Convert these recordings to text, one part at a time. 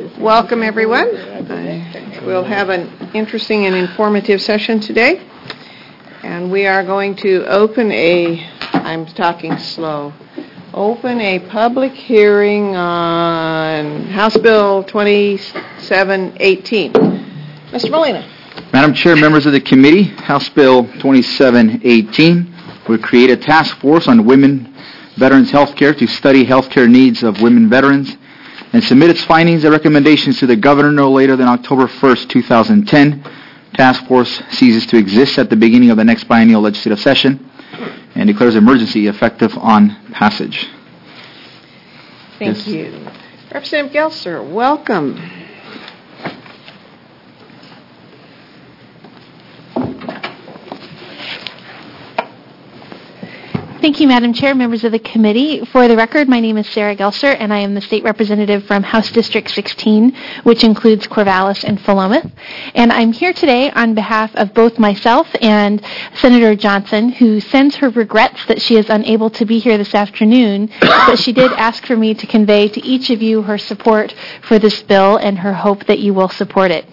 Welcome, everyone. We'll have an interesting and informative session today. And we are going to open a public hearing on House Bill 2718. Mr. Molina. Madam Chair, members of the committee, House Bill 2718 would create a task force on women veterans health care to study health care needs of women veterans and submit its findings and recommendations to the governor no later than October 1st, 2010. Task force ceases to exist at the beginning of the next biennial legislative session and declares emergency effective on passage. Thank you. Representative Gelser, welcome. Thank you, Madam Chair, members of the committee. For the record, my name is Sarah Gelser, and I am the state representative from House District 16, which includes Corvallis and Philomath. And I'm here today on behalf of both myself and Senator Johnson, who sends her regrets that she is unable to be here this afternoon, but she did ask for me to convey to each of you her support for this bill and her hope that you will support it.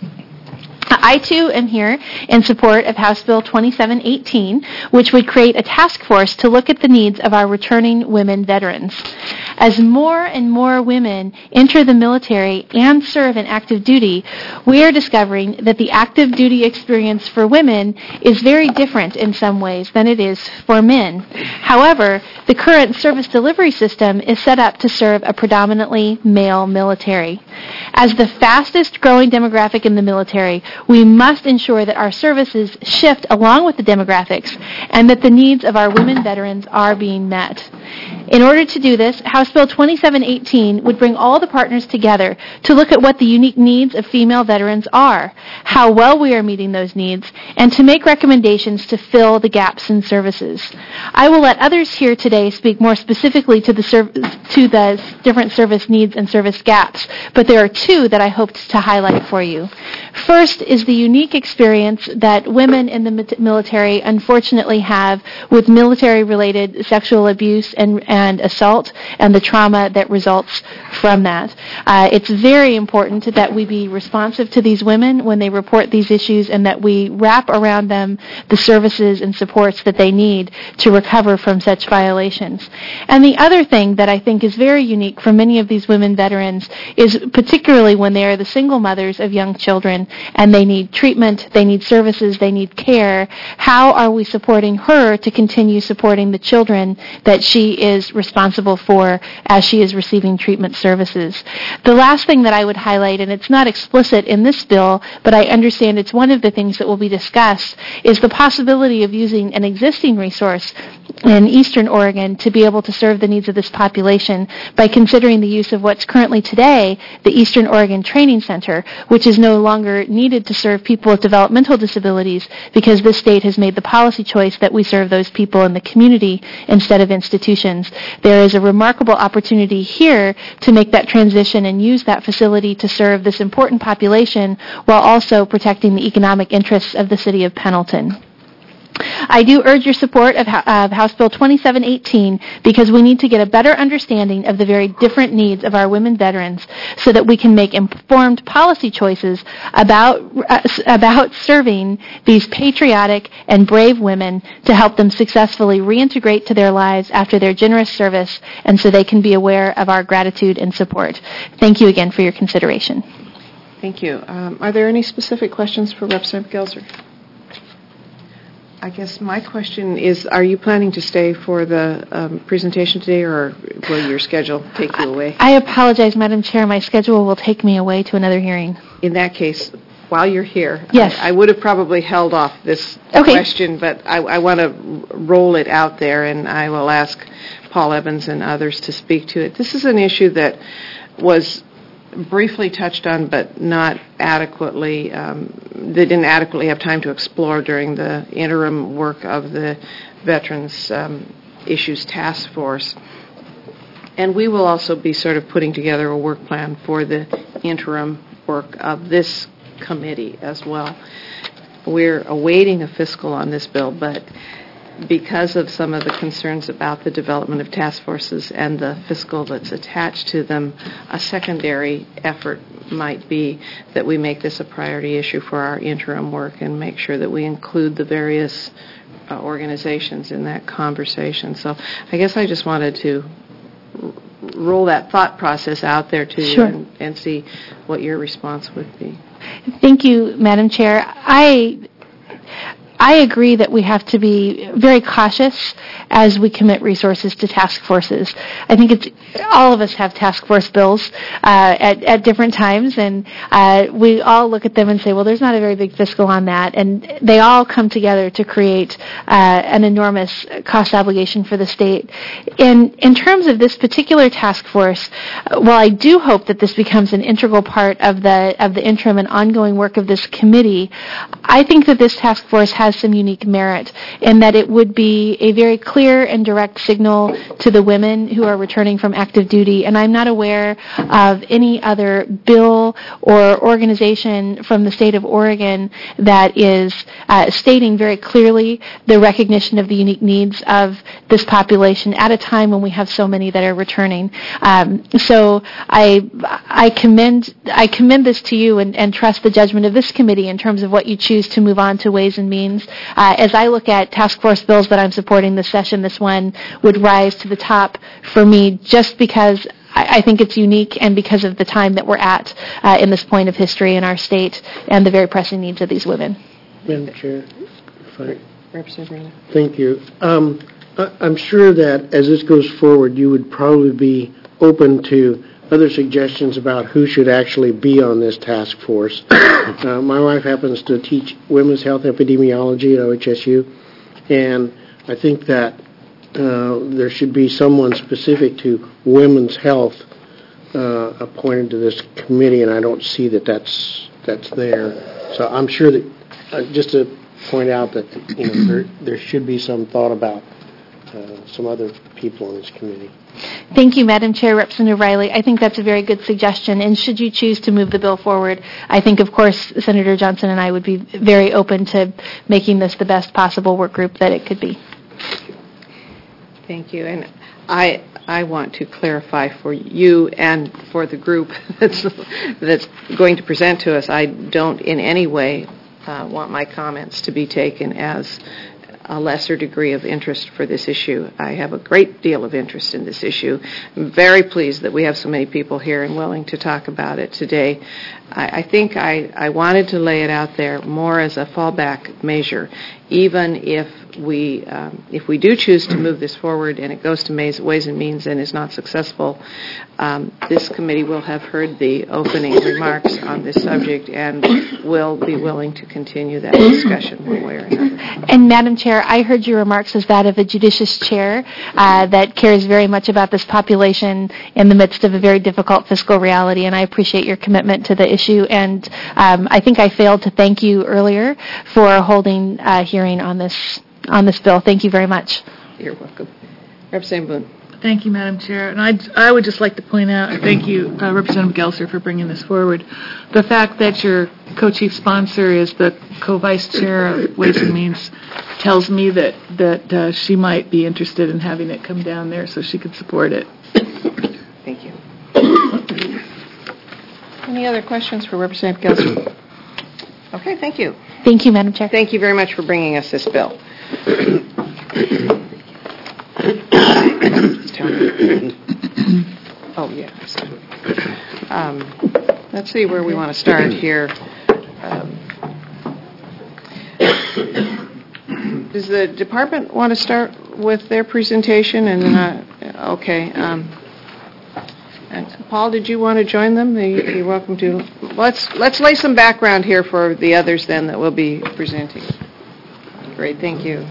I, too, am here in support of House Bill 2718, which would create a task force to look at the needs of our returning women veterans. As more and more women enter the military and serve in active duty, we are discovering that the active duty experience for women is very different in some ways than it is for men. However, the current service delivery system is set up to serve a predominantly male military. As the fastest growing demographic in the military, we must ensure that our services shift along with the demographics and that the needs of our women veterans are being met. In order to do this, House Bill 2718 would bring all the partners together to look at what the unique needs of female veterans are, how well we are meeting those needs, and to make recommendations to fill the gaps in services. I will let others here today speak more specifically to the different service needs and service gaps, but there are two that I hoped to highlight for you. First is the unique experience that women in the military unfortunately have with military-related sexual abuse and assault and the trauma that results from that. It's very important that we be responsive to these women when they report these issues and that we wrap around them the services and supports that they need to recover from such violations. And the other thing that I think is very unique for many of these women veterans is particularly when they are the single mothers of young children and they need treatment, they need services, they need care. How are we supporting her to continue supporting the children that she is responsible for as she is receiving treatment services? The last thing that I would highlight, and it's not explicit in this bill, but I understand it's one of the things that will be discussed, is the possibility of using an existing resource in Eastern Oregon to be able to serve the needs of this population by considering the use of what's currently today the Eastern Oregon Training Center, which is no longer needed to serve people with developmental disabilities because this state has made the policy choice that we serve those people in the community instead of institutions. There is a remarkable opportunity here to make that transition and use that facility to serve this important population while also protecting the economic interests of the city of Pendleton. I do urge your support of House Bill 2718 because we need to get a better understanding of the very different needs of our women veterans so that we can make informed policy choices about serving these patriotic and brave women to help them successfully reintegrate to their lives after their generous service and so they can be aware of our gratitude and support. Thank you again for your consideration. Thank you. Are there any specific questions for Representative Gelser? I guess my question is, are you planning to stay for the presentation today, or will your schedule take you away? I apologize, Madam Chair. My schedule will take me away to another hearing. In that case, while you're here, yes. I would have probably held off this question, but I want to roll it out there, and I will ask Paul Evans and others to speak to it. This is an issue that was briefly touched on, but not adequately. They didn't adequately have time to explore during the interim work of the Veterans Issues Task Force. And we will also be sort of putting together a work plan for the interim work of this committee as well. We're awaiting a fiscal on this bill, but because of some of the concerns about the development of task forces and the fiscal that's attached to them, a secondary effort might be that we make this a priority issue for our interim work and make sure that we include the various organizations in that conversation. So I guess I just wanted to roll that thought process out there to you and see what your response would be. Thank you, Madam Chair. I agree that we have to be very cautious as we commit resources to task forces. I think all of us have task force bills at different times, and we all look at them and say, well, there's not a very big fiscal on that, and they all come together to create an enormous cost obligation for the state. In terms of this particular task force, while I do hope that this becomes an integral part of the interim and ongoing work of this committee, I think that this task force has some unique merit in that it would be a very clear and direct signal to the women who are returning from active duty, and I'm not aware of any other bill or organization from the state of Oregon that is stating very clearly the recognition of the unique needs of this population at a time when we have so many that are returning. So I commend this to you and trust the judgment of this committee in terms of what you choose to move on to Ways and Means. As I look at task force bills that I'm supporting this session, this one would rise to the top for me just because I think it's unique and because of the time that we're at in this point of history in our state and the very pressing needs of these women. Madam Chair, Representative. thank you. I'm sure that as this goes forward, you would probably be open to other suggestions about who should actually be on this task force. My wife happens to teach women's health epidemiology at OHSU, and I think that there should be someone specific to women's health appointed to this committee, and I don't see that that's there. So I'm sure that, just to point out that there should be some thought about some other people on this committee. Thank you, Madam Chair. Representative Riley. I think that's a very good suggestion, and should you choose to move the bill forward, I think, of course, Senator Johnson and I would be very open to making this the best possible work group that it could be. Thank you. And I want to clarify for you and for the group that's going to present to us, I don't in any way want my comments to be taken as a lesser degree of interest for this issue. I have a great deal of interest in this issue. I'm very pleased that we have so many people here and willing to talk about it today. I think I wanted to lay it out there more as a fallback measure, even if we do choose to move this forward and it goes to Ways and Means and is not successful. This committee will have heard the opening remarks on this subject and will be willing to continue that discussion one way or another. And Madam Chair, I heard your remarks as that of a judicious chair that cares very much about this population in the midst of a very difficult fiscal reality, and I appreciate your commitment to the issue. And I think I failed to thank you earlier for holding a hearing on this bill. Thank you very much. You're welcome. Representative Boone. Thank you, Madam Chair. And I would just like to point out, thank you, Representative Gelser, for bringing this forward. The fact that your co-chief sponsor is the co-vice chair of Ways and Means tells me that she might be interested in having it come down there so she could support it. Thank you. Any other questions for Representative Gelser? Okay, thank you. Thank you, Madam Chair. Thank you very much for bringing us this bill. Oh, yeah. Let's see where we want to start here. Does the department want to start with their presentation? And okay. And Paul, did you want to join them? You're welcome to. Let's lay some background here for the others then that will be presenting. Great, thank you.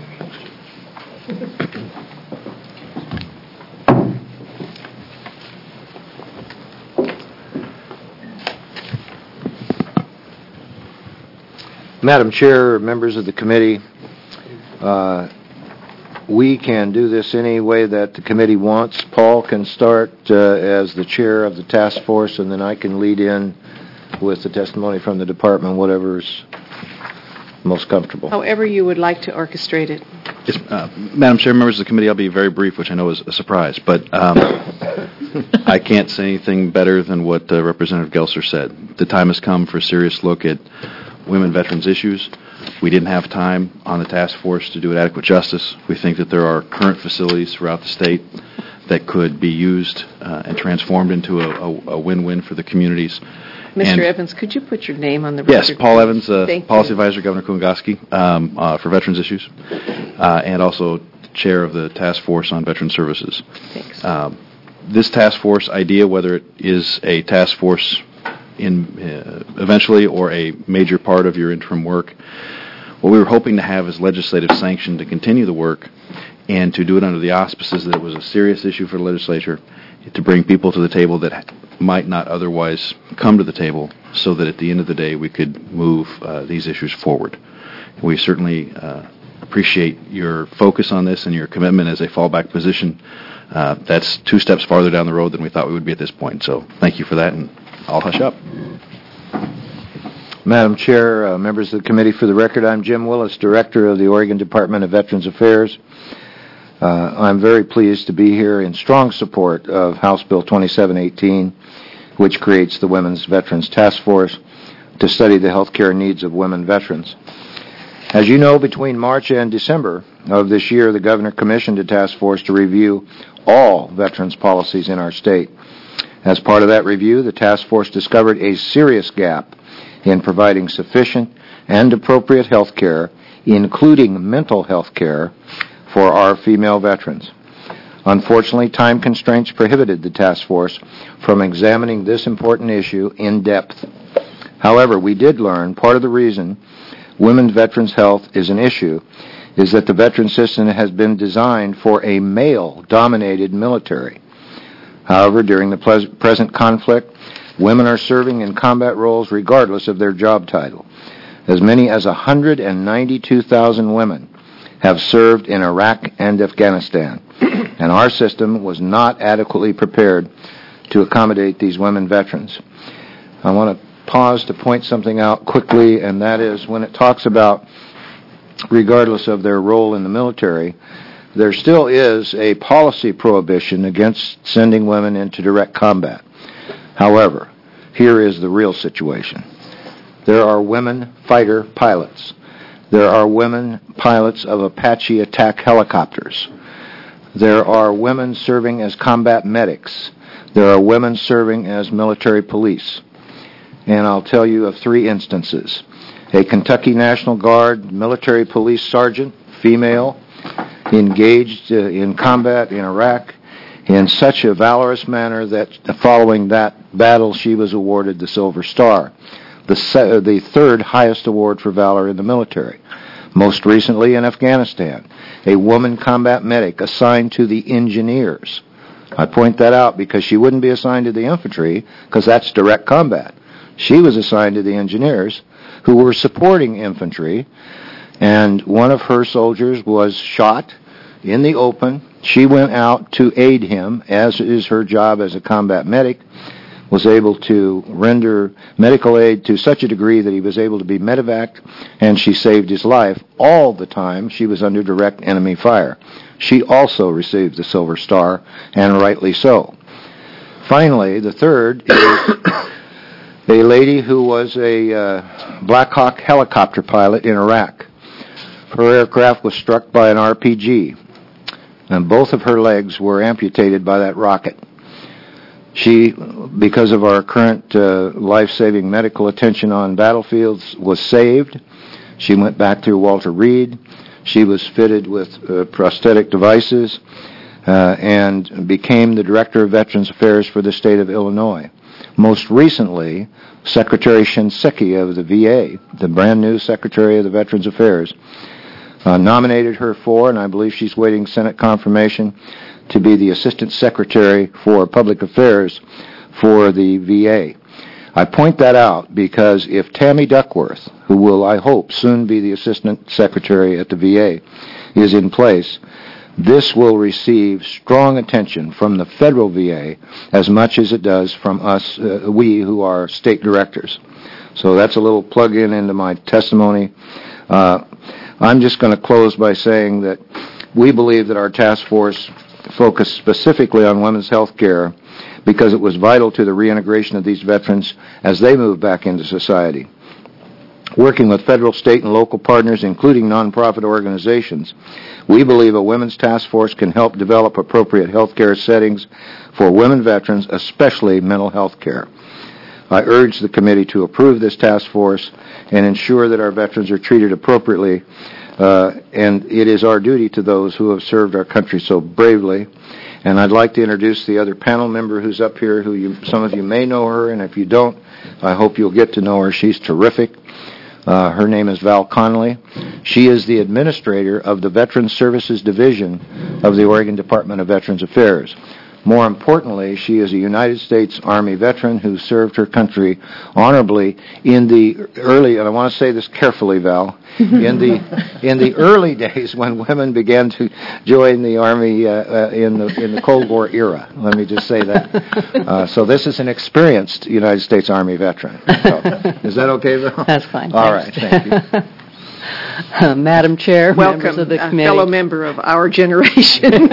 Madam Chair, members of the committee, we can do this any way that the committee wants. Paul can start as the chair of the task force, and then I can lead in with the testimony from the department, whatever's most comfortable. However you would like to orchestrate it. Yes, Madam Chair, members of the committee, I'll be very brief, which I know is a surprise, but I can't say anything better than what Representative Gelser said. The time has come for a serious look at women veterans issues. We didn't have time on the task force to do it adequate justice. We think that there are current facilities throughout the state that could be used and transformed into a win-win for the communities. Mr. Evans, could you put your name on the record? Yes, Paul Evans, Thank Policy you. Advisor, Governor Kulingoski, for Veterans Issues, and also Chair of the Task Force on Veteran Services. Thanks. This task force idea, whether it is a task force eventually or a major part of your interim work, what we were hoping to have is legislative sanction to continue the work and to do it under the auspices that it was a serious issue for the legislature, to bring people to the table that might not otherwise come to the table, so that at the end of the day we could move these issues forward. We certainly appreciate your focus on this and your commitment as a fallback position. That's 2 steps farther down the road than we thought we would be at this point, so thank you for that, and I'll hush up. Madam Chair, members of the committee, for the record, I'm Jim Willis, Director of the Oregon Department of Veterans Affairs. I'm very pleased to be here in strong support of House Bill 2718, which creates the Women's Veterans Task Force to study the health care needs of women veterans. As you know, between March and December of this year, the Governor commissioned a task force to review all veterans policies in our state. As part of that review, the task force discovered a serious gap in providing sufficient and appropriate health care, including mental health care, for our female veterans. Unfortunately, time constraints prohibited the task force from examining this important issue in depth. However, we did learn part of the reason women veterans' health is an issue is that the veteran system has been designed for a male-dominated military. However, during the present conflict, women are serving in combat roles regardless of their job title. As many as 192,000 women have served in Iraq and Afghanistan, and our system was not adequately prepared to accommodate these women veterans. I want to pause to point something out quickly, and that is when it talks about regardless of their role in the military, there still is a policy prohibition against sending women into direct combat. However, here is the real situation. There are women fighter pilots. There are women pilots of Apache attack helicopters. There are women serving as combat medics. There are women serving as military police. And I'll tell you of 3 instances. A Kentucky National Guard military police sergeant, female, engaged in combat in Iraq in such a valorous manner that following that battle she was awarded the Silver Star, the 3rd highest award for valor in the military. Most recently in Afghanistan, a woman combat medic assigned to the engineers. I point that out because she wouldn't be assigned to the infantry because that's direct combat. She was assigned to the engineers who were supporting infantry, and one of her soldiers was shot in the open. She went out to aid him, as is her job as a combat medic, was able to render medical aid to such a degree that he was able to be medevaced, and she saved his life all the time she was under direct enemy fire. She also received the Silver Star, and rightly so. Finally, the 3rd is a lady who was a Black Hawk helicopter pilot in Iraq. Her aircraft was struck by an RPG, and both of her legs were amputated by that rocket. She, because of our current life-saving medical attention on battlefields, was saved. She went back through Walter Reed. She was fitted with prosthetic devices and became the Director of Veterans Affairs for the state of Illinois. Most recently, Secretary Shinseki of the VA, the brand new Secretary of the Veterans Affairs, nominated her for, and I believe she's waiting Senate confirmation, to be the Assistant Secretary for Public Affairs for the VA. I point that out because if Tammy Duckworth, who will, I hope, soon be the Assistant Secretary at the VA, is in place, this will receive strong attention from the federal VA as much as it does from us, we who are state directors. So that's a little plug-in into my testimony. I'm just going to close by saying that we believe that our task force focused specifically on women's health care because it was vital to the reintegration of these veterans as they move back into society. Working with federal, state, and local partners, including nonprofit organizations, we believe a women's task force can help develop appropriate health care settings for women veterans, especially mental health care. I urge the committee to approve this task force and ensure that our veterans are treated appropriately, and it is our duty to those who have served our country so bravely. And I'd like to introduce the other panel member who's up here, some of you may know her, and if you don't, I hope you'll get to know her. She's terrific. Her name is Val Conley. She is the administrator of the Veterans Services Division of the Oregon Department of Veterans Affairs. More importantly, she is a United States Army veteran who served her country honorably in the early, and I want to say this carefully, Val, in the early days when women began to join the Army in the Cold War era. Let me just say that. So this is an experienced United States Army veteran. So, is that okay, Val? That's fine. All right, thank you. Madam Chair, welcome, members of the committee. Fellow member of our generation.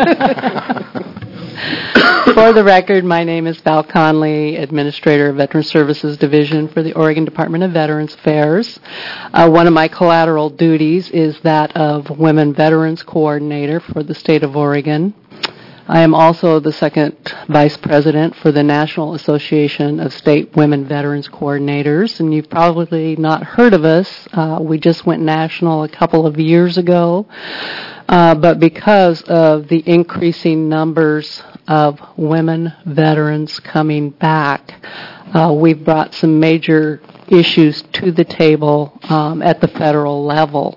For the record, my name is Val Conley, Administrator of Veterans Services Division for the Oregon Department of Veterans Affairs. One of my collateral duties is that of Women Veterans Coordinator for the state of Oregon. I am also the second Vice President for the National Association of State Women Veterans Coordinators, and you've probably not heard of us. We just went national a couple of years ago. But because of the increasing numbers of women veterans coming back, we've brought some major issues to the table at the federal level.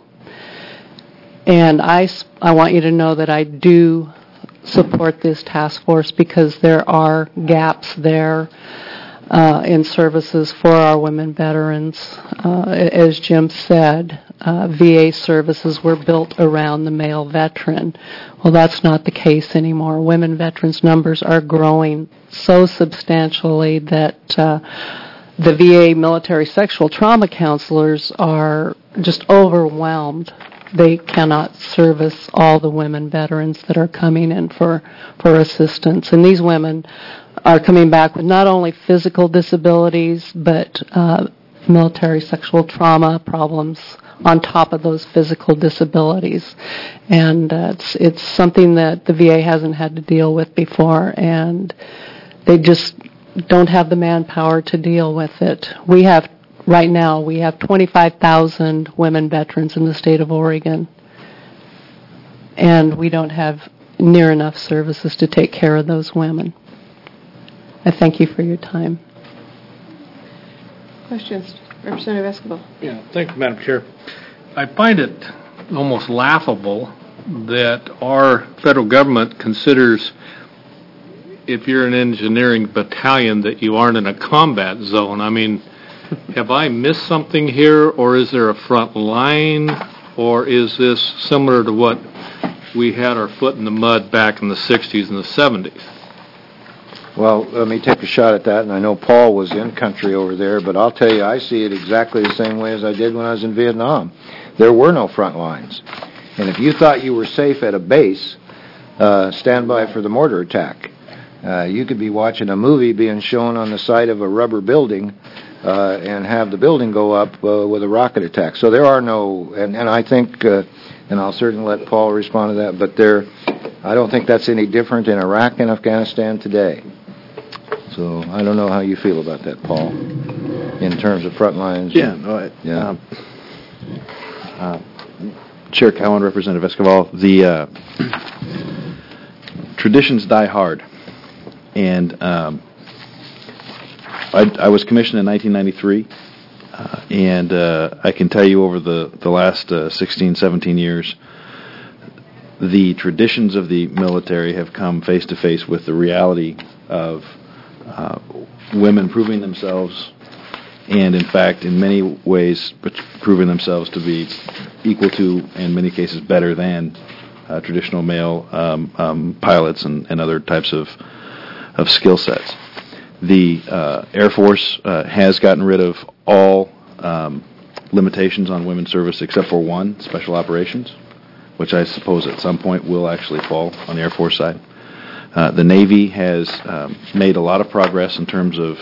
And I want you to know that I do support this task force because there are gaps there in services for our women veterans. As Jim said, VA services were built around the male veteran. Well, that's not the case anymore. Women veterans numbers are growing so substantially that the VA military sexual trauma counselors are just overwhelmed. They cannot service all the women veterans that are coming in for assistance. And these women are coming back with not only physical disabilities, but military sexual trauma problems on top of those physical disabilities. And it's something that the VA hasn't had to deal with before, and they just don't have the manpower to deal with it. Right now, we have 25,000 women veterans in the state of Oregon, and we don't have near enough services to take care of those women. I thank you for your time. Questions? Representative Escobar. Yeah, thank you, Madam Chair. I find it almost laughable that our federal government considers if you're an engineering battalion that you aren't in a combat zone. I mean, have I missed something here, or is there a front line, or is this similar to what we had our foot in the mud back in the 60s and the 70s? Well, let me take a shot at that, and I know Paul was in country over there, but I'll tell you, I see it exactly the same way as I did when I was in Vietnam. There were no front lines. And if you thought you were safe at a base, stand by for the mortar attack. You could be watching a movie being shown on the side of a rubber building and have the building go up with a rocket attack. So there are no, and I think, and I'll certainly let Paul respond to that, but I don't think that's any different in Iraq and Afghanistan today. So I don't know how you feel about that, Paul, in terms of front lines. Yeah. Chair Cowan, Representative Escobar, the traditions die hard. And I was commissioned in 1993, and I can tell you over the last 16, 17 years, the traditions of the military have come face to face with the reality of women proving themselves, and in fact, in many ways, proving themselves to be equal to, in many cases, better than traditional male pilots and other types of skill sets. The Air Force has gotten rid of all limitations on women's service except for one, special operations, which I suppose at some point will actually fall on the Air Force side. The Navy has made a lot of progress in terms of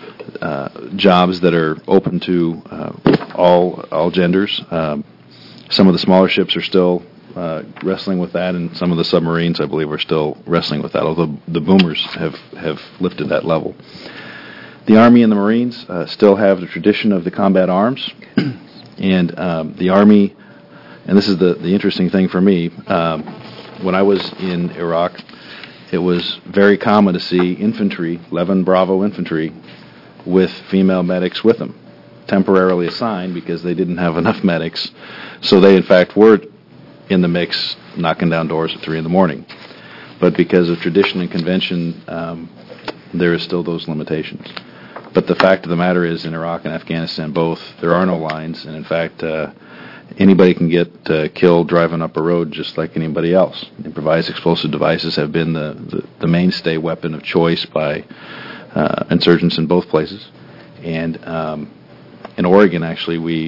jobs that are open to all genders. Some of the smaller ships are still wrestling with that, and some of the submarines, I believe, are still wrestling with that, although the boomers have lifted that level. The Army and the Marines still have the tradition of the combat arms, and the Army, and this is the interesting thing for me, when I was in Iraq, it was very common to see infantry, 11 Bravo infantry, with female medics with them, temporarily assigned because they didn't have enough medics. So they, in fact, were in the mix, knocking down doors at 3 in the morning. But because of tradition and convention, there is still those limitations. But the fact of the matter is, in Iraq and Afghanistan both, there are no lines, and in fact, anybody can get killed driving up a road just like anybody else. Improvised explosive devices have been the mainstay weapon of choice by insurgents in both places. And in Oregon, actually, we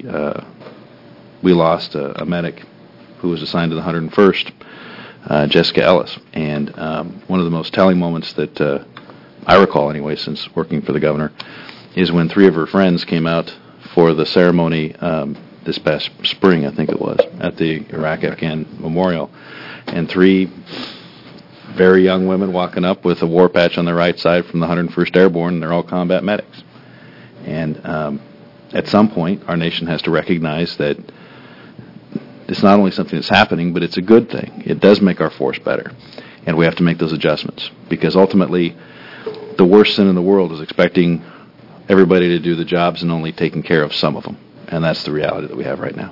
lost a medic who was assigned to the 101st, Jessica Ellis. And one of the most telling moments that I recall, anyway, since working for the governor, is when 3 of her friends came out for the ceremony this past spring, I think it was, at the Iraq-Afghan Memorial. And 3 very young women walking up with a war patch on their right side from the 101st Airborne, and they're all combat medics. And at some point, our nation has to recognize that it's not only something that's happening, but it's a good thing. It does make our force better. And we have to make those adjustments. Because ultimately, the worst sin in the world is expecting everybody to do the jobs and only taking care of some of them. And that's the reality that we have right now.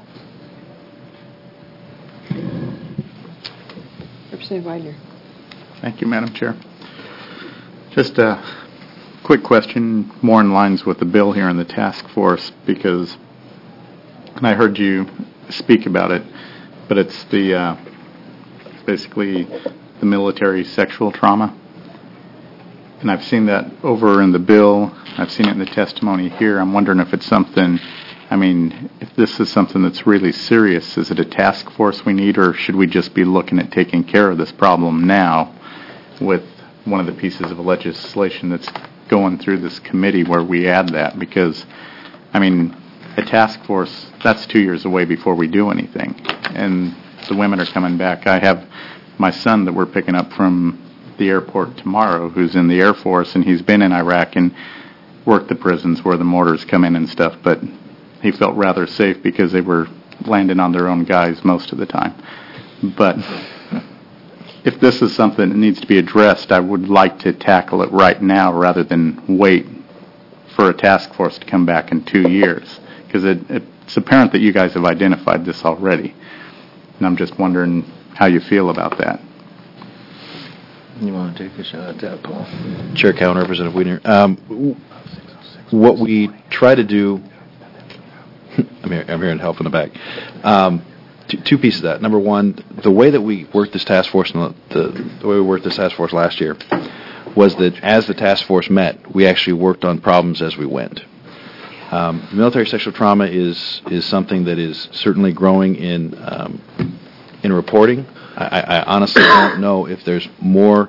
Representative Widener. Thank you, Madam Chair. Just a quick question, more in lines with the bill here in the task force, because, and I heard you speak about it, but it's the basically the military sexual trauma. And I've seen that over in the bill. I've seen it in the testimony here. I'm wondering if it's something, I mean, if this is something that's really serious, is it a task force we need, or should we just be looking at taking care of this problem now with one of the pieces of legislation that's going through this committee where we add that? Because, I mean, a task force, that's 2 years away before we do anything. And the women are coming back. I have my son that we're picking up from the airport tomorrow who's in the Air Force, and he's been in Iraq and worked the prisons where the mortars come in and stuff, but he felt rather safe because they were landing on their own guys most of the time. But if this is something that needs to be addressed, I would like to tackle it right now rather than wait for a task force to come back in 2 years, because it's apparent that you guys have identified this already. And I'm just wondering how you feel about that. You want to take a shot at that, Paul? Chair Cowan, Representative Weiner. What we try to do, I'm here in help in the back. Two pieces of that. Number one, the way that we worked this task force, the way we worked this task force last year, was that as the task force met, we actually worked on problems as we went. Military sexual trauma is something that is certainly growing in reporting. I honestly don't know if there's more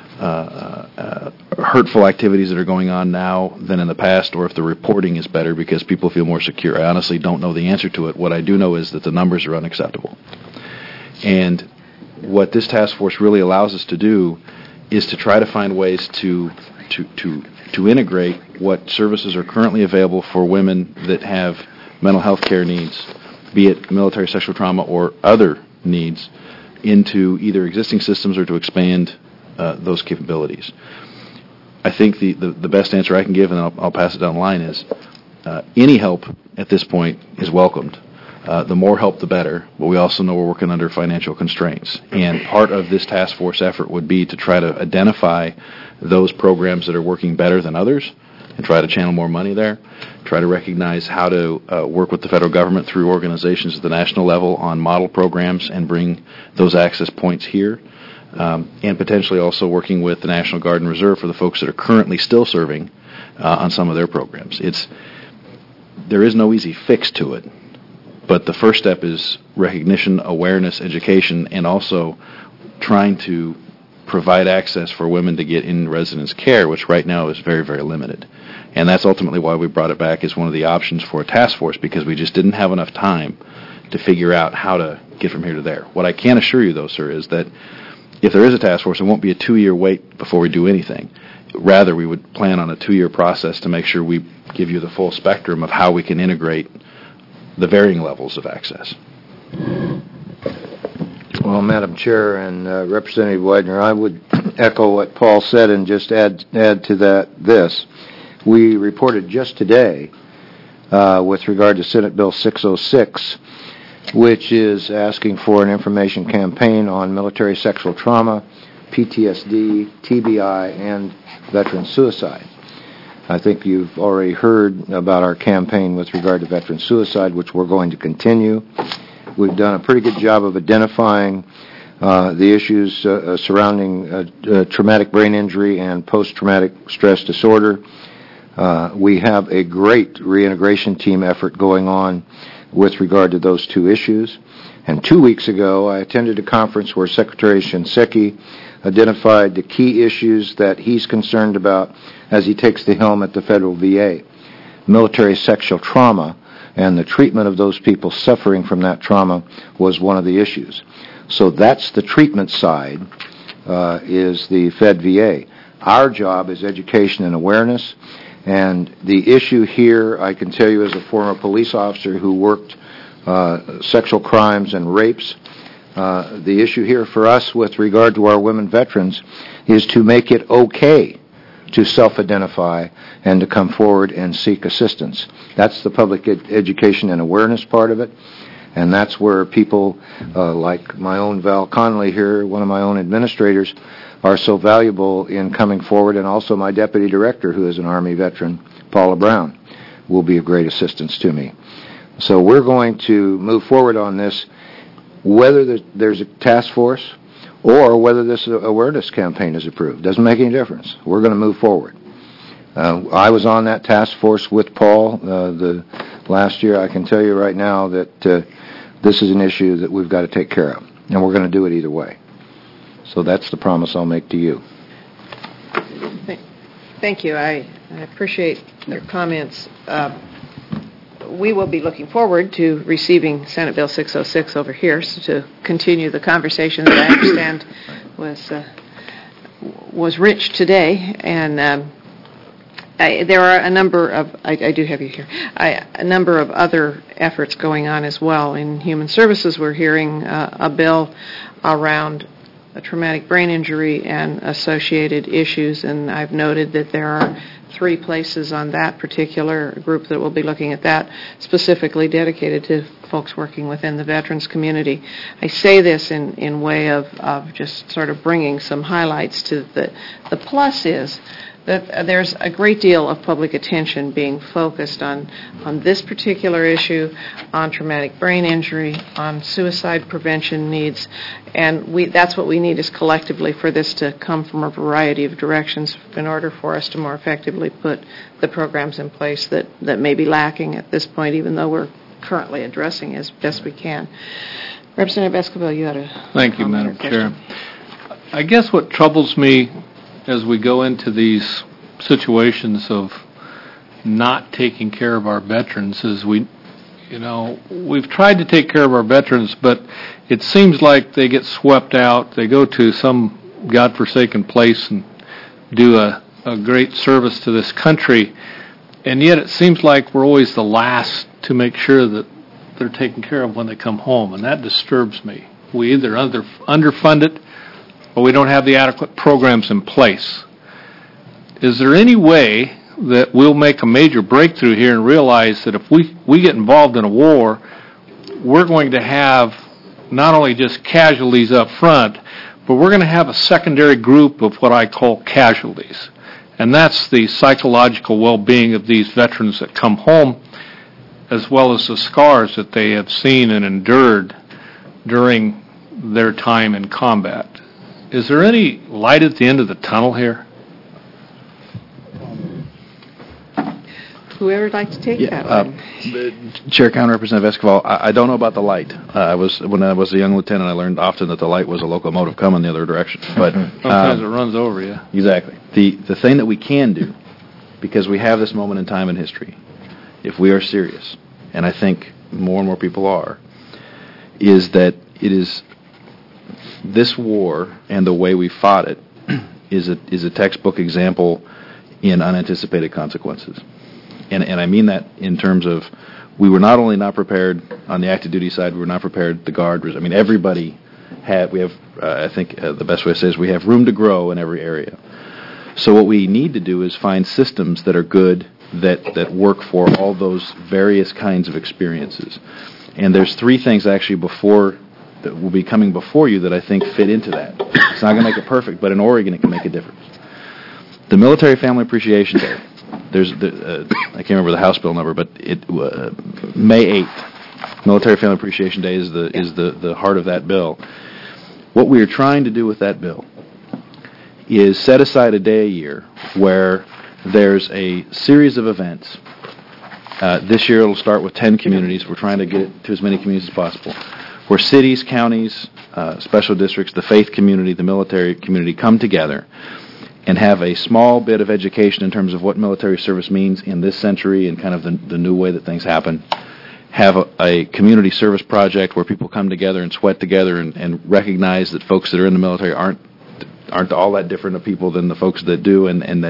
hurtful activities that are going on now than in the past, or if the reporting is better because people feel more secure. I honestly don't know the answer to it. What I do know is that the numbers are unacceptable. And what this task force really allows us to do is to try to find ways to integrate what services are currently available for women that have mental health care needs, be it military sexual trauma or other needs, into either existing systems or to expand those capabilities. I think the best answer I can give, and I'll pass it down the line, is any help at this point is welcomed. The more help, the better, but we also know we're working under financial constraints. And part of this task force effort would be to try to identify those programs that are working better than others and try to channel more money there, try to recognize how to work with the federal government through organizations at the national level on model programs and bring those access points here, and potentially also working with the National Guard and Reserve for the folks that are currently still serving on some of their programs. There is no easy fix to it. But the first step is recognition, awareness, education, and also trying to provide access for women to get in residence care, which right now is very, very limited. And that's ultimately why we brought it back as one of the options for a task force, because we just didn't have enough time to figure out how to get from here to there. What I can assure you, though, sir, is that if there is a task force, it won't be a 2-year wait before we do anything. Rather, we would plan on a 2-year process to make sure we give you the full spectrum of how we can integrate the varying levels of access. Well, Madam Chair and Representative Widener, I would echo what Paul said and just add to that this. We reported just today with regard to Senate Bill 606, which is asking for an information campaign on military sexual trauma, PTSD, TBI, and veteran suicide. I think you've already heard about our campaign with regard to veteran suicide, which we're going to continue. We've done a pretty good job of identifying the issues surrounding traumatic brain injury and post-traumatic stress disorder. We have a great reintegration team effort going on with regard to those two issues. And 2 weeks ago, I attended a conference where Secretary Shinseki identified the key issues that he's concerned about as he takes the helm at the federal VA. Military sexual trauma and the treatment of those people suffering from that trauma was one of the issues. So that's the treatment side, is the Fed VA. Our job is education and awareness. And the issue here, I can tell you as a former police officer who worked sexual crimes and rapes, the issue here for us with regard to our women veterans is to make it okay to self-identify and to come forward and seek assistance. That's the public education and awareness part of it, and that's where people like my own Val Conley here, one of my own administrators, are so valuable in coming forward, and also my deputy director, who is an Army veteran, Paula Brown, will be of great assistance to me. So we're going to move forward on this, whether there's a task force or whether this awareness campaign is approved. Doesn't make any difference. We're going to move forward. I was on that task force with Paul the last year. I can tell you right now that this is an issue that we've got to take care of, and we're going to do it either way. So that's the promise I'll make to you. Thank you. I appreciate your comments. We will be looking forward to receiving Senate Bill 606 over here to continue the conversation that I understand was rich today. And there are a number of, I do have you here, a number of other efforts going on as well. In Human Services, we're hearing a bill around a traumatic brain injury and associated issues, and I've noted that there are 3 places on that particular group that will be looking at that, specifically dedicated to folks working within the veterans community. I say this in way of just sort of bringing some highlights to the plus is that there's a great deal of public attention being focused on this particular issue, on traumatic brain injury, on suicide prevention needs, and that's what we need is collectively for this to come from a variety of directions in order for us to more effectively put the programs in place that may be lacking at this point, even though we're currently addressing as best we can. Representative Escobar, you had a Thank you, Madam Chair. I guess what troubles me as we go into these situations of not taking care of our veterans is we've tried to take care of our veterans, but it seems like they get swept out. They go to some godforsaken place and do a great service to this country, and yet it seems like we're always the last to make sure that they're taken care of when they come home, and that disturbs me. We either underfund it or we don't have the adequate programs in place. Is there any way that we'll make a major breakthrough here and realize that if we get involved in a war, we're going to have not only just casualties up front, but we're going to have a secondary group of what I call casualties. And that's the psychological well-being of these veterans that come home, as well as the scars that they have seen and endured during their time in combat. Is there any light at the end of the tunnel here? Whoever would like to take that one. Chair, County Representative Esquivel, I don't know about the light. When I was a young lieutenant, I learned often that the light was a locomotive coming the other direction. But sometimes it runs over you. Exactly. The thing that we can do, because we have this moment in time in history, if we are serious, and I think more and more people are, is that it is this war and the way we fought it is a textbook example in unanticipated consequences. And I mean that in terms of we were not only not prepared on the active duty side, we were not prepared the Guard. I mean, everybody we have, I think the best way to say it is we have room to grow in every area. So what we need to do is find systems that are good, that work for all those various kinds of experiences. And there's three things actually that will be coming before you that I think fit into that. It's not going to make it perfect, but in Oregon it can make a difference. The Military Family Appreciation Day. There's I can't remember the House bill number, but May 8th, Military Family Appreciation Day is the heart of that bill. What we are trying to do with that bill is set aside a day a year where there's a series of events. This year it'll start with 10 communities. We're trying to get it to as many communities as possible, where cities, counties, special districts, the faith community, the military community come together and have a small bit of education in terms of what military service means in this century and kind of the new way that things happen. Have a community service project where people come together and sweat together and recognize that folks that are in the military aren't all that different of people than the folks that do, and that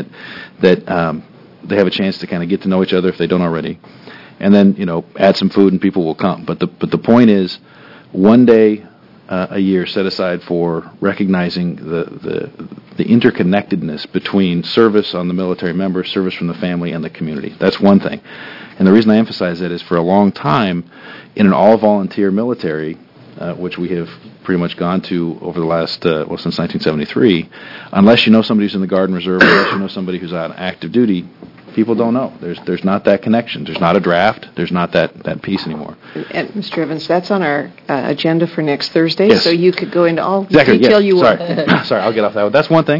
they have a chance to kind of get to know each other if they don't already. And then, add some food and people will come. But the point is, one day a year set aside for recognizing the interconnectedness between service on the military member, service from the family, and the community. That's one thing. And the reason I emphasize that is for a long time, in an all-volunteer military, which we have pretty much gone to over the last, since 1973, unless you know somebody who's in the Guard and Reserve, unless you know somebody who's on active duty, people don't know. There's not that connection. There's not a draft. There's not that piece anymore. And Mr. Evans, that's on our agenda for next Thursday, yes. So you could go into all exactly, detail you want. Sorry, I'll get off that one. That's one thing.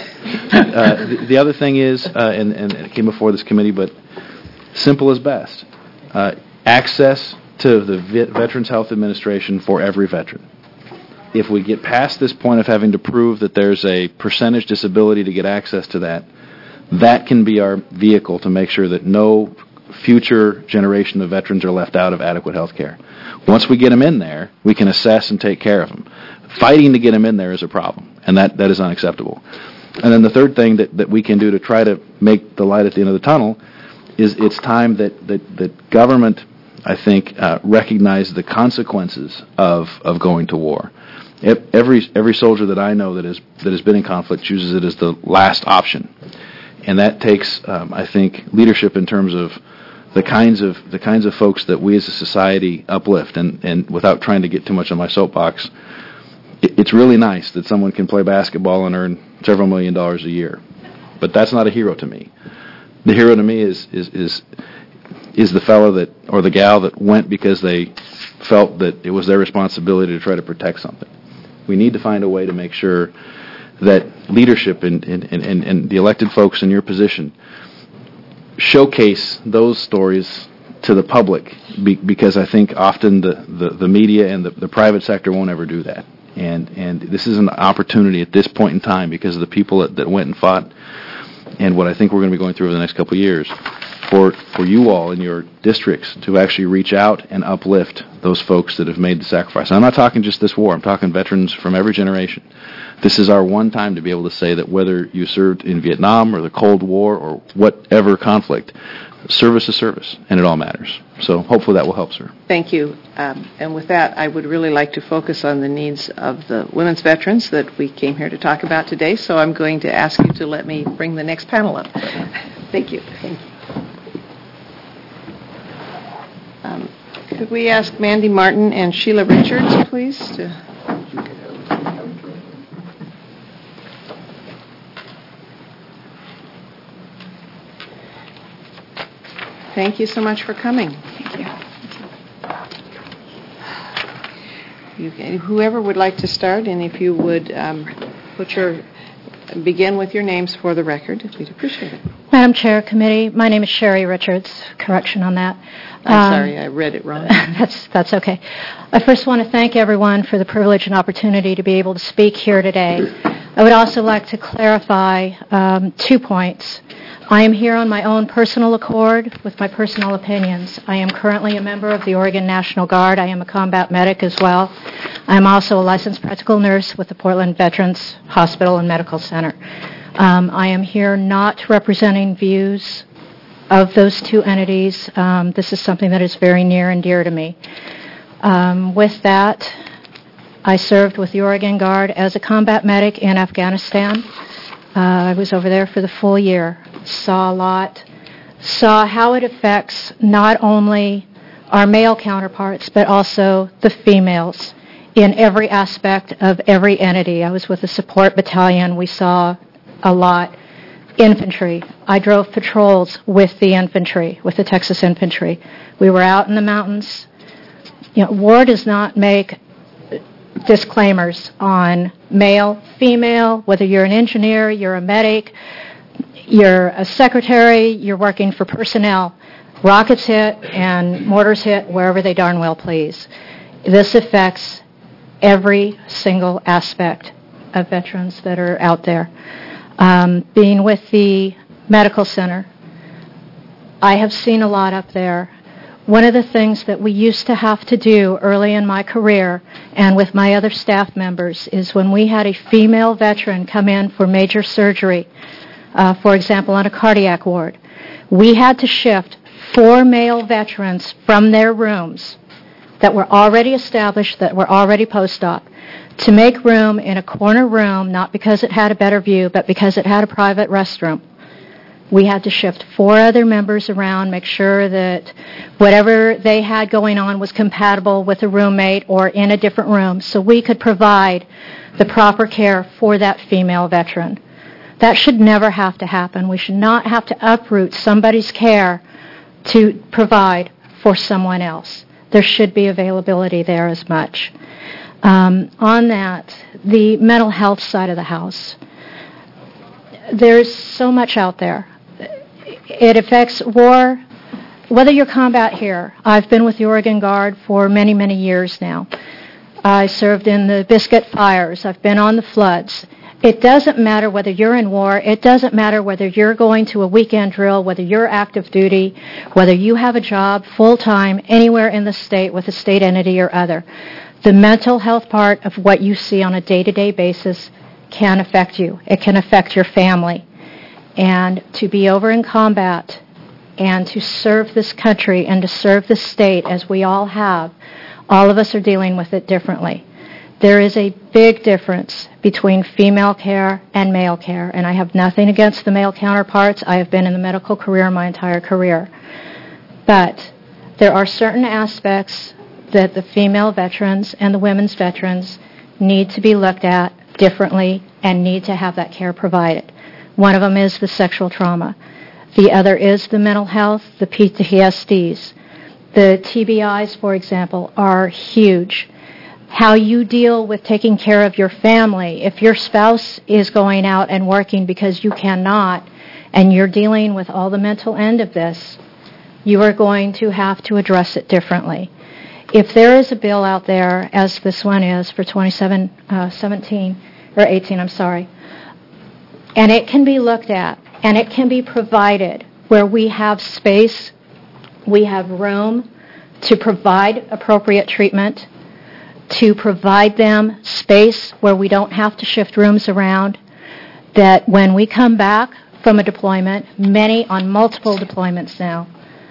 The other thing is, and it came before this committee, but simple as best, access to the Veterans Health Administration for every veteran. If we get past this point of having to prove that there's a percentage disability to get access to that can be our vehicle to make sure that no future generation of veterans are left out of adequate health care. Once we get them in there, we can assess and take care of them. Fighting to get them in there is a problem, and that is unacceptable. And then the third thing that we can do to try to make the light at the end of the tunnel is it's time that government, I think, recognize the consequences of going to war. Every soldier that I know that has been in conflict chooses it as the last option. And that takes, I think, leadership in terms of the kinds of folks that we as a society uplift. And without trying to get too much on my soapbox, it's really nice that someone can play basketball and earn several $1 million a year. But that's not a hero to me. The hero to me is the fellow or the gal that went because they felt that it was their responsibility to try to protect something. We need to find a way to make sure that leadership and the elected folks in your position showcase those stories to the public, because I think often the media and the private sector won't ever do that. And this is an opportunity at this point in time, because of the people that went and fought and what I think we're going to be going through over the next couple of years, for you all in your districts to actually reach out and uplift those folks that have made the sacrifice. And I'm not talking just this war. I'm talking veterans from every generation. This is our one time to be able to say that whether you served in Vietnam or the Cold War or whatever conflict, service is service, and it all matters. So hopefully that will help, sir. Thank you. And with that, I would really like to focus on the needs of the women's veterans that we came here to talk about today. So I'm going to ask you to let me bring the next panel up. Thank you. Thank you. Could we ask Mandy Martin and Sheila Richards, please? Thank you so much for coming. Thank you. Whoever would like to start, and if you would begin with your names for the record, we'd appreciate it. Madam Chair, Committee, my name is Sherry Richards. Correction on that. I'm sorry, I read it wrong. That's okay. I first want to thank everyone for the privilege and opportunity to be able to speak here today. I would also like to clarify 2 points. I am here on my own personal accord with my personal opinions. I am currently a member of the Oregon National Guard. I am a combat medic as well. I am also a licensed practical nurse with the Portland Veterans Hospital and Medical Center. I am here not representing views of those two entities. This is something that is very near and dear to me. With that, I served with the Oregon Guard as a combat medic in Afghanistan. I was over there for the full year. Saw a lot. Saw how it affects not only our male counterparts, but also the females in every aspect of every entity. I was with the support battalion. We saw a lot. Infantry. I drove patrols with the infantry, with the Texas Infantry. We were out in the mountains. War does not make disclaimers on male, female, whether you're an engineer, you're a medic, you're a secretary, you're working for personnel. Rockets hit and mortars hit wherever they darn well please. This affects every single aspect of veterans that are out there. Being with the medical center, I have seen a lot up there. One of the things that we used to have to do early in my career and with my other staff members is when we had a female veteran come in for major surgery, for example, on a cardiac ward, we had to shift 4 male veterans from their rooms that were already established, that were already post-op, to make room in a corner room, not because it had a better view, but because it had a private restroom. We had to shift 4 other members around, make sure that whatever they had going on was compatible with a roommate or in a different room so we could provide the proper care for that female veteran. That should never have to happen. We should not have to uproot somebody's care to provide for someone else. There should be availability there as much. On that, the mental health side of the house, there's so much out there. It affects war, whether you're combat here. I've been with the Oregon Guard for many, many years now. I served in the Biscuit fires. I've been on the floods. It doesn't matter whether you're in war. It doesn't matter whether you're going to a weekend drill, whether you're active duty, whether you have a job full-time anywhere in the state with a state entity or other. The mental health part of what you see on a day-to-day basis can affect you. It can affect your family. And to be over in combat and to serve this country and to serve this state as we all have, all of us are dealing with it differently. There is a big difference between female care and male care, and I have nothing against the male counterparts. I have been in the medical career my entire career. But there are certain aspects that the female veterans and the women's veterans need to be looked at differently and need to have that care provided. One of them is the sexual trauma. The other is the mental health, the PTSDs. The TBIs, for example, are huge. How you deal with taking care of your family. If your spouse is going out and working because you cannot, and you're dealing with all the mental end of this, you are going to have to address it differently. If there is a bill out there, as this one is for 18, and it can be looked at, and it can be provided where we have space, we have room to provide appropriate treatment, to provide them space where we don't have to shift rooms around, that when we come back from a deployment, many on multiple deployments now,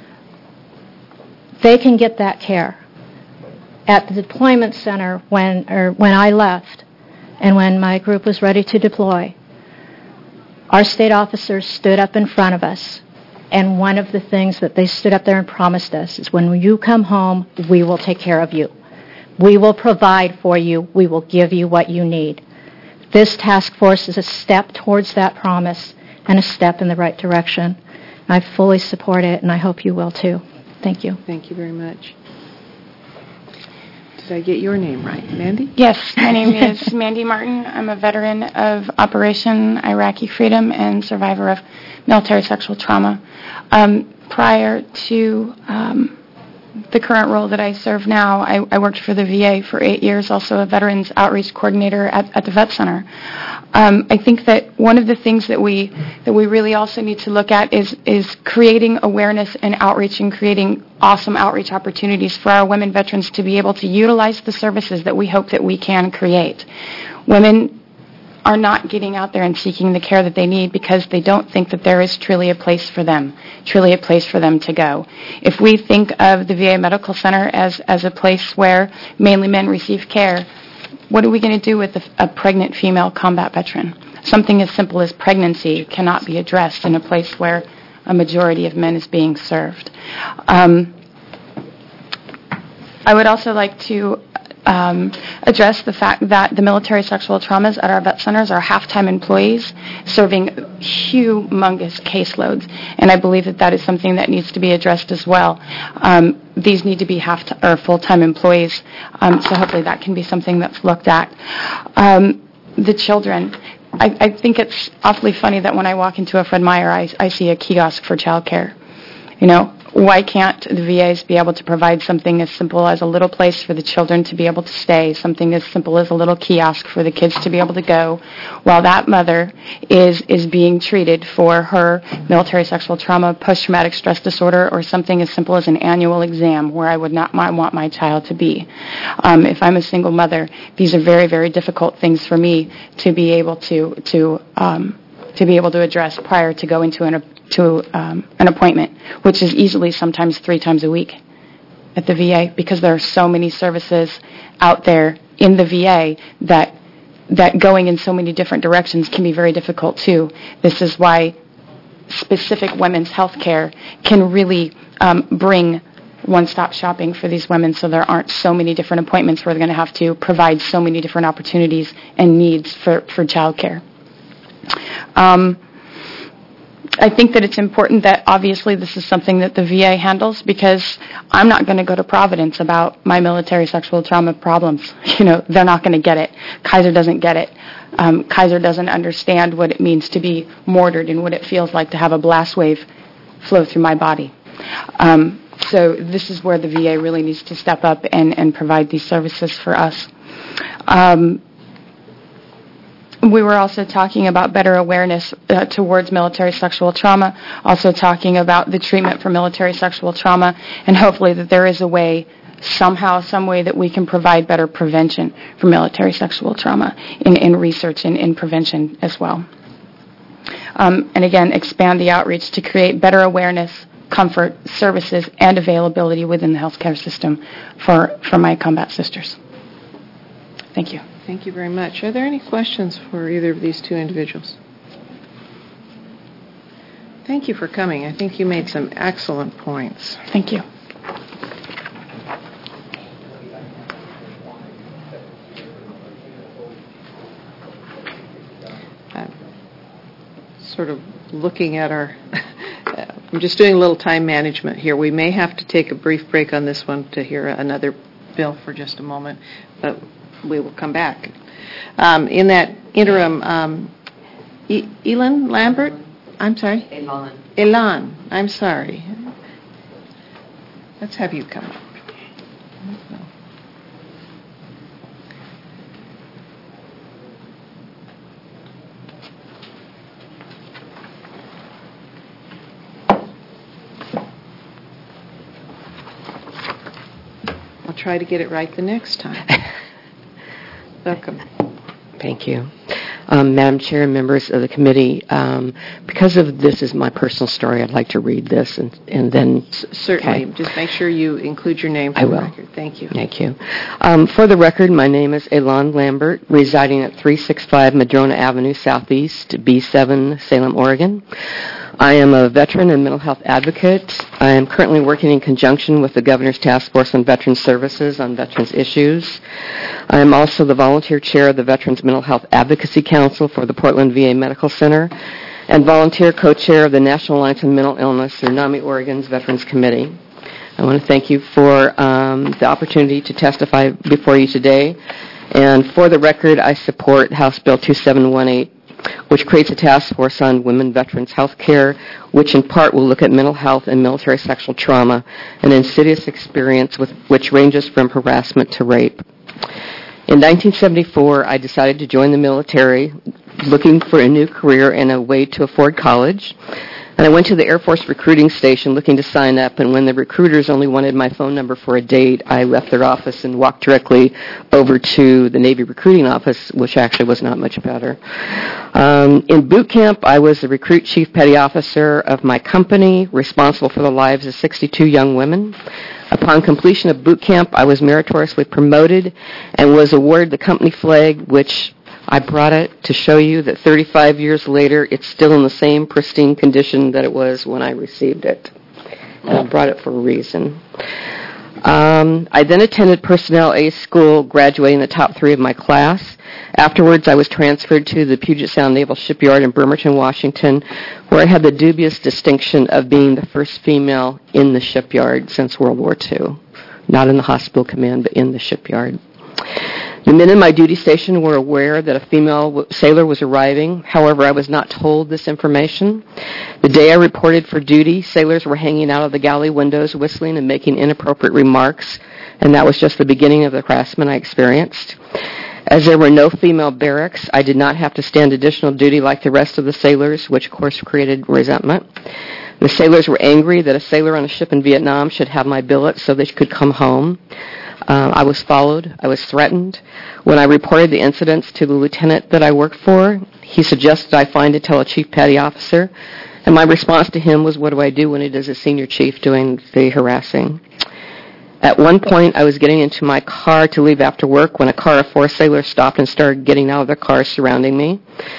they can get that care. At the deployment center, when I left and when my group was ready to deploy, our state officers stood up in front of us, and one of the things that they stood up there and promised us is when you come home, we will take care of you. We will provide for you. We will give you what you need. This task force is a step towards that promise and a step in the right direction. I fully support it, and I hope you will too. Thank you. Thank you very much. Did I get your name right? Mandy? Yes, my name is Mandy Martin. I'm a veteran of Operation Iraqi Freedom and survivor of military sexual trauma. Prior to the current role that I serve now, I worked for the VA for 8 years, also a Veterans Outreach Coordinator at the Vet Center. I think that one of the things that we really also need to look at is creating awareness and outreach and creating awesome outreach opportunities for our women veterans to be able to utilize the services that we hope that we can create. Women are not getting out there and seeking the care that they need because they don't think that there is truly a place for them to go. If we think of the VA Medical Center as a place where mainly men receive care, what are we going to do with a pregnant female combat veteran? Something as simple as pregnancy cannot be addressed in a place where a majority of men is being served. I would also like to address the fact that the military sexual traumas at our vet centers are half-time employees serving humongous caseloads, and I believe that is something that needs to be addressed as well. These need to be full-time employees, so hopefully that can be something that's looked at. The children, I think it's awfully funny that when I walk into a Fred Meyer, I see a kiosk for childcare. You know, why can't the VAs be able to provide something as simple as a little place for the children to be able to stay, something as simple as a little kiosk for the kids to be able to go while that mother is being treated for her military sexual trauma, post-traumatic stress disorder, or something as simple as an annual exam where I would not want my child to be. If I'm a single mother, these are very, very difficult things for me to be able to be able to address prior to going to an appointment, which is easily sometimes 3 times a week at the VA, because there are so many services out there in the VA that going in so many different directions can be very difficult too. This is why specific women's health care can really bring one-stop shopping for these women, so there aren't so many different appointments where they're going to have to provide so many different opportunities and needs for child care. I think that it's important that obviously this is something that the VA handles, because I'm not going to go to Providence about my military sexual trauma problems. You know, they're not going to get it. Kaiser doesn't get it. Kaiser doesn't understand what it means to be mortared and what it feels like to have a blast wave flow through my body. So this is where the VA really needs to step up and provide these services for us. We were also talking about better awareness towards military sexual trauma, also talking about the treatment for military sexual trauma, and hopefully that there is a way, somehow, some way that we can provide better prevention for military sexual trauma in research and in prevention as well. And again, expand the outreach to create better awareness, comfort, services, and availability within the healthcare system for my combat sisters. Thank you. Thank you very much. Are there any questions for either of these two individuals? Thank you for coming. I think you made some excellent points. Thank you. Sort of looking at our... I'm just doing a little time management here. We may have to take a brief break on this one to hear another bill for just a moment, but we will come back. In that interim, Elan Lambert? I'm sorry? Elan. I'm sorry. Let's have you come up. I'll try to get it right the next time. Welcome. Thank you. Madam Chair and members of the committee, because of this is my personal story, I'd like to read this and then... Certainly. Okay. Just make sure you include your name for the record. Thank you. Thank you. For the record, my name is Elan Lambert, residing at 365 Madrona Avenue Southeast, B7, Salem, Oregon. I am a veteran and mental health advocate. I am currently working in conjunction with the Governor's Task Force on Veterans Services on veterans issues. I am also the volunteer chair of the Veterans Mental Health Advocacy Council for the Portland VA Medical Center and volunteer co-chair of the National Alliance on Mental Illness through NAMI Oregon's Veterans Committee. I want to thank you for the opportunity to testify before you today. And for the record, I support House Bill 2718, which creates a task force on women veterans health care, which in part will look at mental health and military sexual trauma, an insidious experience which ranges from harassment to rape. In 1974, I decided to join the military, looking for a new career and a way to afford college. And I went to the Air Force recruiting station looking to sign up, and when the recruiters only wanted my phone number for a date, I left their office and walked directly over to the Navy recruiting office, which actually was not much better. In boot camp, I was the recruit chief petty officer of my company, responsible for the lives of 62 young women. Upon completion of boot camp, I was meritoriously promoted and was awarded the company flag, which I brought it to show you that 35 years later, it's still in the same pristine condition that it was when I received it. And I brought it for a reason. I then attended Personnel A School, graduating the top 3 of my class. Afterwards, I was transferred to the Puget Sound Naval Shipyard in Bremerton, Washington, where I had the dubious distinction of being the first female in the shipyard since World War II. Not in the hospital command, but in the shipyard. The men in my duty station were aware that a female sailor was arriving. However, I was not told this information. The day I reported for duty, sailors were hanging out of the galley windows, whistling and making inappropriate remarks, and that was just the beginning of the harassment I experienced. As there were no female barracks, I did not have to stand additional duty like the rest of the sailors, which of course created resentment. The sailors were angry that a sailor on a ship in Vietnam should have my billet so they could come home. I was followed. I was threatened. When I reported the incidents to the lieutenant that I worked for, he suggested I find a chief petty officer. And my response to him was, what do I do when it is a senior chief doing the harassing? At one point, I was getting into my car to leave after work when a car of 4 sailors stopped and started getting out of their cars surrounding me.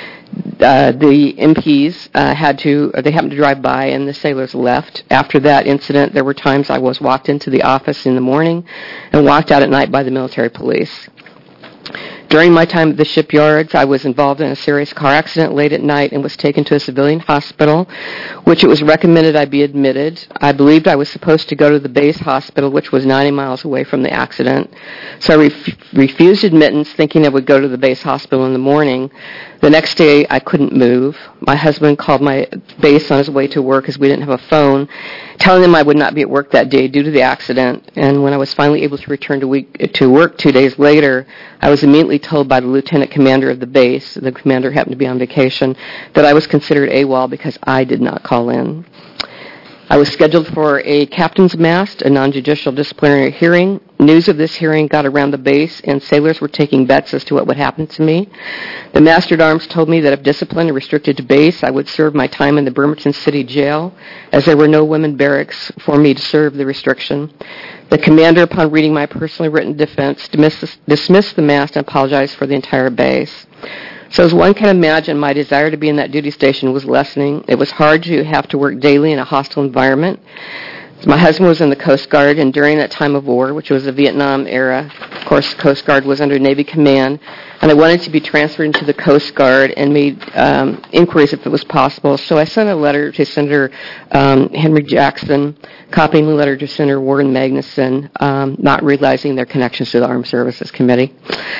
The MPs happened to drive by, and the sailors left. After that incident, there were times I was walked into the office in the morning and walked out at night by the military police. During my time at the shipyards, I was involved in a serious car accident late at night and was taken to a civilian hospital, which it was recommended I be admitted. I believed I was supposed to go to the base hospital, which was 90 miles away from the accident. So I refused admittance, thinking I would go to the base hospital in the morning. The next day, I couldn't move. My husband called my base on his way to work, as we didn't have a phone, telling them I would not be at work that day due to the accident. And when I was finally able to return to work 2 days later, I was immediately told by the lieutenant commander of the base, the commander happened to be on vacation, that I was considered AWOL because I did not call in. I was scheduled for a captain's mast, a non-judicial disciplinary hearing. News of this hearing got around the base, and sailors were taking bets as to what would happen to me. The master-at-arms told me that if disciplined and restricted to base, I would serve my time in the Bremerton City Jail, as there were no women barracks for me to serve the restriction. The commander, upon reading my personally written defense, dismissed the mast and apologized for the entire base. So as one can imagine, my desire to be in that duty station was lessening. It was hard to have to work daily in a hostile environment. My husband was in the Coast Guard, and during that time of war, which was the Vietnam era, of course, the Coast Guard was under Navy command, and I wanted to be transferred into the Coast Guard and made inquiries if it was possible. So I sent a letter to Senator Henry Jackson, copying the letter to Senator Warren Magnuson, not realizing their connections to the Armed Services Committee.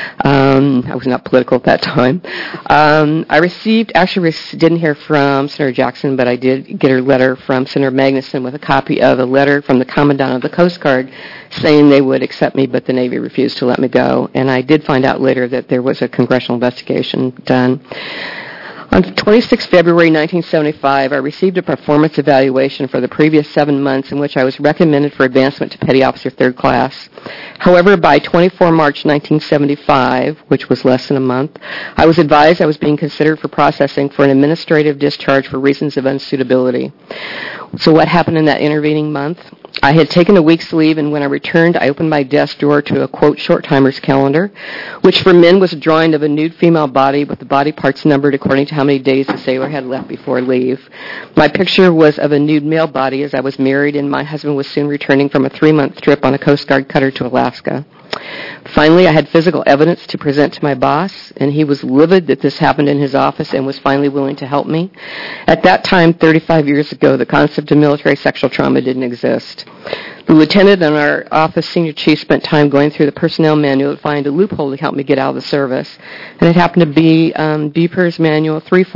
I was not political at that time. I didn't hear from Senator Jackson, but I did get a letter from Senator Magnuson with a copy of a letter from the Commandant of the Coast Guard saying they would accept me, but the Navy refused to let me go. And I did find out later that there was a congressional investigation done. On 26 February 1975, I received a performance evaluation for the previous 7 months in which I was recommended for advancement to Petty Officer 3rd Class. However, by 24 March 1975, which was less than a month, I was advised I was being considered for processing for an administrative discharge for reasons of unsuitability. So what happened in that intervening month? I had taken a week's leave, and when I returned, I opened my desk drawer to a, quote, short-timer's calendar, which for men was a drawing of a nude female body with the body parts numbered according to how many days the sailor had left before leave. My picture was of a nude male body as I was married, and my husband was soon returning from a 3-month trip on a Coast Guard cutter to Alaska. Finally, I had physical evidence to present to my boss, and he was livid that this happened in his office and was finally willing to help me. At that time, 35 years ago, the concept of military sexual trauma didn't exist. The lieutenant and our office senior chief spent time going through the personnel manual to find a loophole to help me get out of the service. And it happened to be BPERS Manual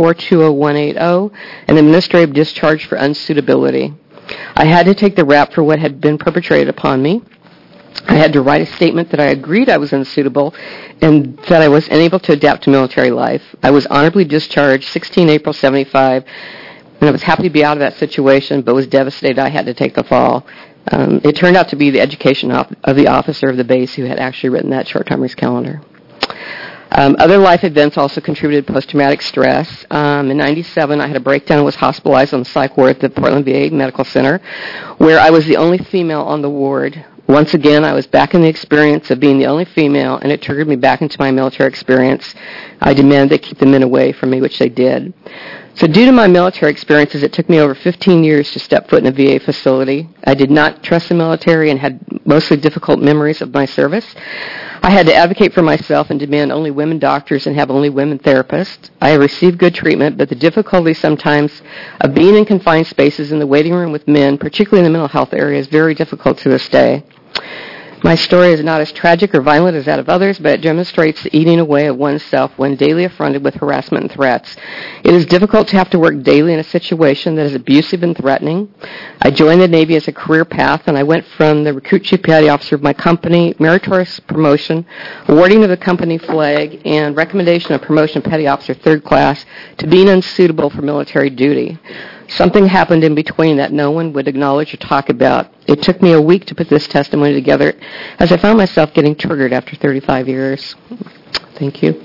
3420180, an administrative discharge for unsuitability. I had to take the rap for what had been perpetrated upon me. I had to write a statement that I agreed I was unsuitable and that I was unable to adapt to military life. I was honorably discharged 16 April 75, and I was happy to be out of that situation, but was devastated I had to take the fall. It turned out to be the education of the officer of the base who had actually written that short-timers calendar. Other life events also contributed to post-traumatic stress. In 97, I had a breakdown and was hospitalized on the psych ward at the Portland VA Medical Center, where I was the only female on the ward. Once again, I was back in the experience of being the only female, and it triggered me back into my military experience. I demanded they keep the men away from me, which they did. So due to my military experiences, it took me over 15 years to step foot in a VA facility. I did not trust the military and had mostly difficult memories of my service. I had to advocate for myself and demand only women doctors and have only women therapists. I have received good treatment, but the difficulty sometimes of being in confined spaces in the waiting room with men, particularly in the mental health area, is very difficult to this day. My story is not as tragic or violent as that of others, but it demonstrates the eating away of oneself when daily affronted with harassment and threats. It is difficult to have to work daily in a situation that is abusive and threatening. I joined the Navy as a career path, and I went from the recruit chief petty officer of my company, meritorious promotion, awarding of the company flag, and recommendation of promotion petty officer third class to being unsuitable for military duty. Something happened in between that no one would acknowledge or talk about. It took me a week to put this testimony together as I found myself getting triggered after 35 years. Thank you.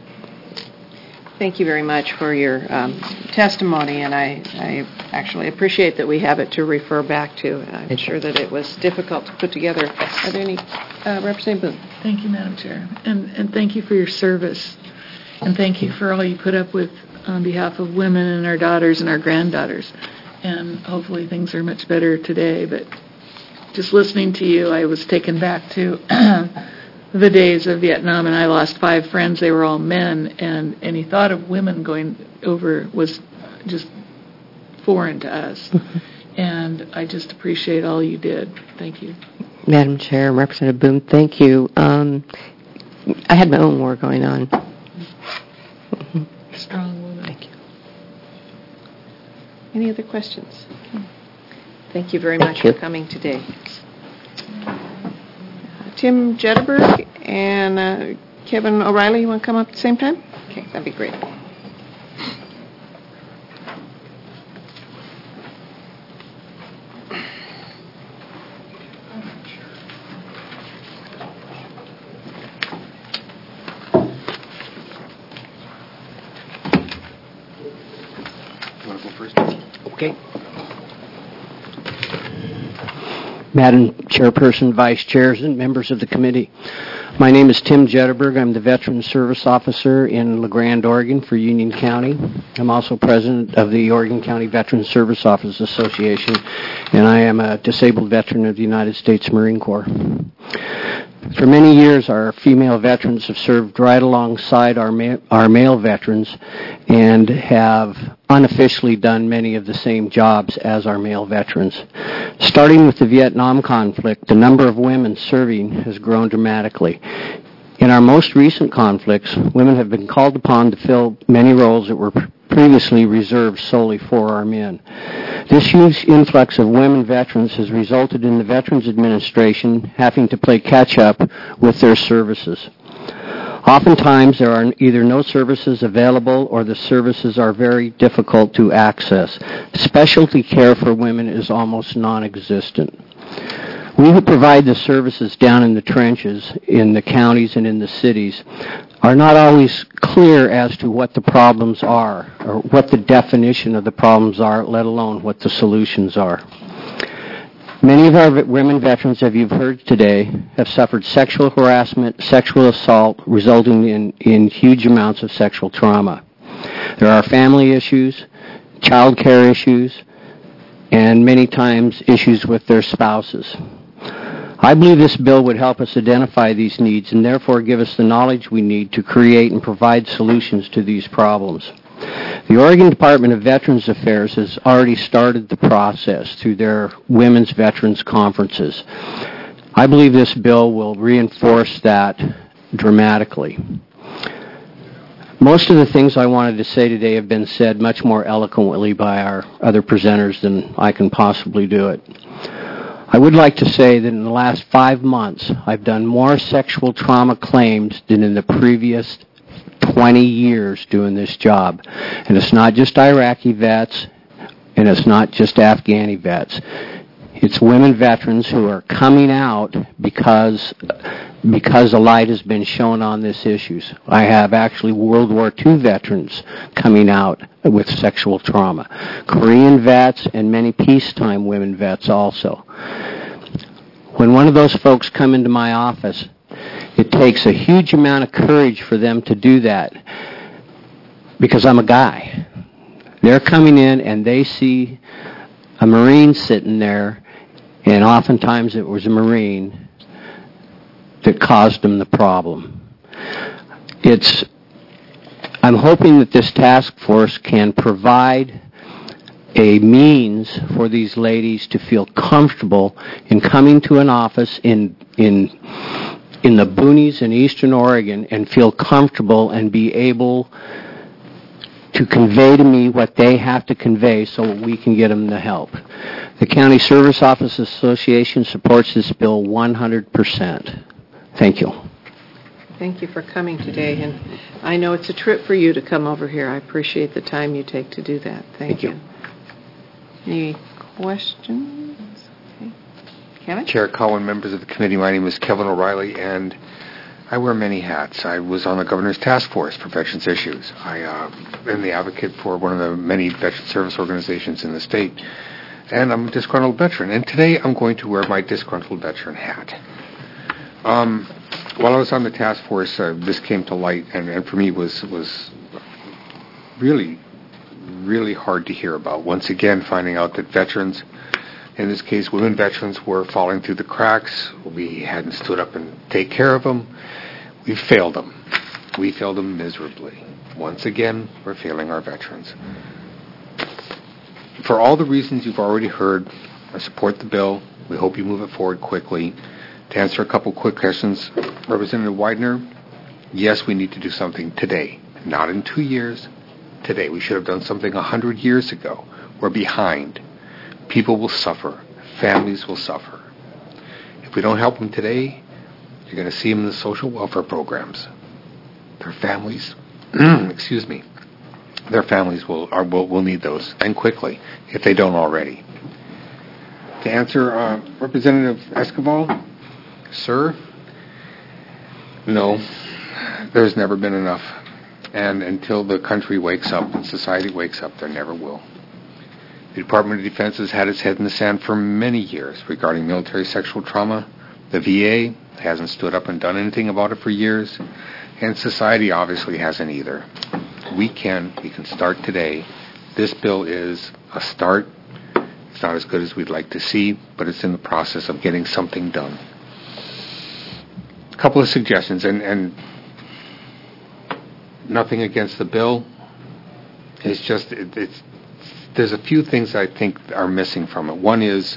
Thank you very much for your testimony, and I actually appreciate that we have it to refer back to. I'm sure that it was difficult to put together. Are there any, Representative Boone? Thank you, Madam Chair, and thank you for your service, and thank you for all you put up with on behalf of women and our daughters and our granddaughters. And hopefully things are much better today. But just listening to you, I was taken back to the days of Vietnam, and I lost 5 friends. They were all men, and any thought of women going over was just foreign to us. And I just appreciate all you did. Thank you. Madam Chair, Representative Boone, thank you. I had my own war going on. Strong woman. Thank you. Any other questions? Thank you very much for coming today. Tim Jetterberg and Kevin O'Reilly, you want to come up at the same time? Okay, that'd be great. Okay. Madam Chairperson, Vice Chairs, and members of the committee, my name is Tim Jetterberg. I'm the Veteran Service Officer in La Grande, Oregon for Union County. I'm also President of the Oregon County Veteran Service Officers Association, and I am a disabled veteran of the United States Marine Corps. For many years, our female veterans have served right alongside our male veterans and have unofficially done many of the same jobs as our male veterans. Starting with the Vietnam conflict, the number of women serving has grown dramatically. In our most recent conflicts, women have been called upon to fill many roles that were previously reserved solely for our men. This huge influx of women veterans has resulted in the Veterans Administration having to play catch-up with their services. Oftentimes, there are either no services available or the services are very difficult to access. Specialty care for women is almost non-existent. We who provide the services down in the trenches, in the counties and in the cities, are not always clear as to what the problems are or what the definition of the problems are, let alone what the solutions are. Many of our women veterans, as you've heard today, have suffered sexual harassment, sexual assault, resulting in huge amounts of sexual trauma. There are family issues, child care issues, and many times issues with their spouses. I believe this bill would help us identify these needs and therefore give us the knowledge we need to create and provide solutions to these problems. The Oregon Department of Veterans Affairs has already started the process through their Women's Veterans Conferences. I believe this bill will reinforce that dramatically. Most of the things I wanted to say today have been said much more eloquently by our other presenters than I can possibly do it. I would like to say that in the last 5 months, I've done more sexual trauma claims than in the previous 20 years doing this job. And it's not just Iraqi vets, and it's not just Afghani vets. It's women veterans who are coming out because a light has been shown on this issues. I have actually World War II veterans coming out with sexual trauma. Korean vets and many peacetime women vets also. When one of those folks come into my office, it takes a huge amount of courage for them to do that because I'm a guy. They're coming in and they see a Marine sitting there, and oftentimes it was a Marine that caused them the problem. I'm hoping that this task force can provide a means for these ladies to feel comfortable in coming to an office in the boonies in eastern Oregon and feel comfortable and be able to convey to me what they have to convey so we can get them the help. The County Service Office Association supports this bill 100%. Thank you. Thank you for coming today, and I know it's a trip for you to come over here. I appreciate the time you take to do that. Thank you. Any questions? Okay. Kevin? Chair Cowan, members of the committee, my name is Kevin O'Reilly, and I wear many hats. I was on the Governor's Task Force for Veterans Issues. I am the advocate for one of the many veteran service organizations in the state, and I'm a disgruntled veteran. And today I'm going to wear my disgruntled veteran hat. While I was on the task force, this came to light, and for me was really, really hard to hear about. Once again, finding out that veterans, in this case women veterans, were falling through the cracks. We hadn't stood up and take care of them. We failed them. We failed them miserably. Once again, we're failing our veterans. For all the reasons you've already heard, I support the bill. We hope you move it forward quickly. To answer a couple quick questions, Representative Widener, yes, we need to do something today, not in 2 years. Today, we should have done something 100 years ago. We're behind. People will suffer. Families will suffer. If we don't help them today, you're going to see them in the social welfare programs. Their families, their families will need those, and quickly, if they don't already. To answer Representative Escobar, sir, no, there's never been enough. And until the country wakes up and society wakes up, there never will. The Department of Defense has had its head in the sand for many years regarding military sexual trauma. The VA hasn't stood up and done anything about it for years. And society obviously hasn't either. We can start today. This bill is a start. It's not as good as we'd like to see, but it's in the process of getting something done. A couple of suggestions, and nothing against the bill. It's just, there's a few things I think are missing from it. One is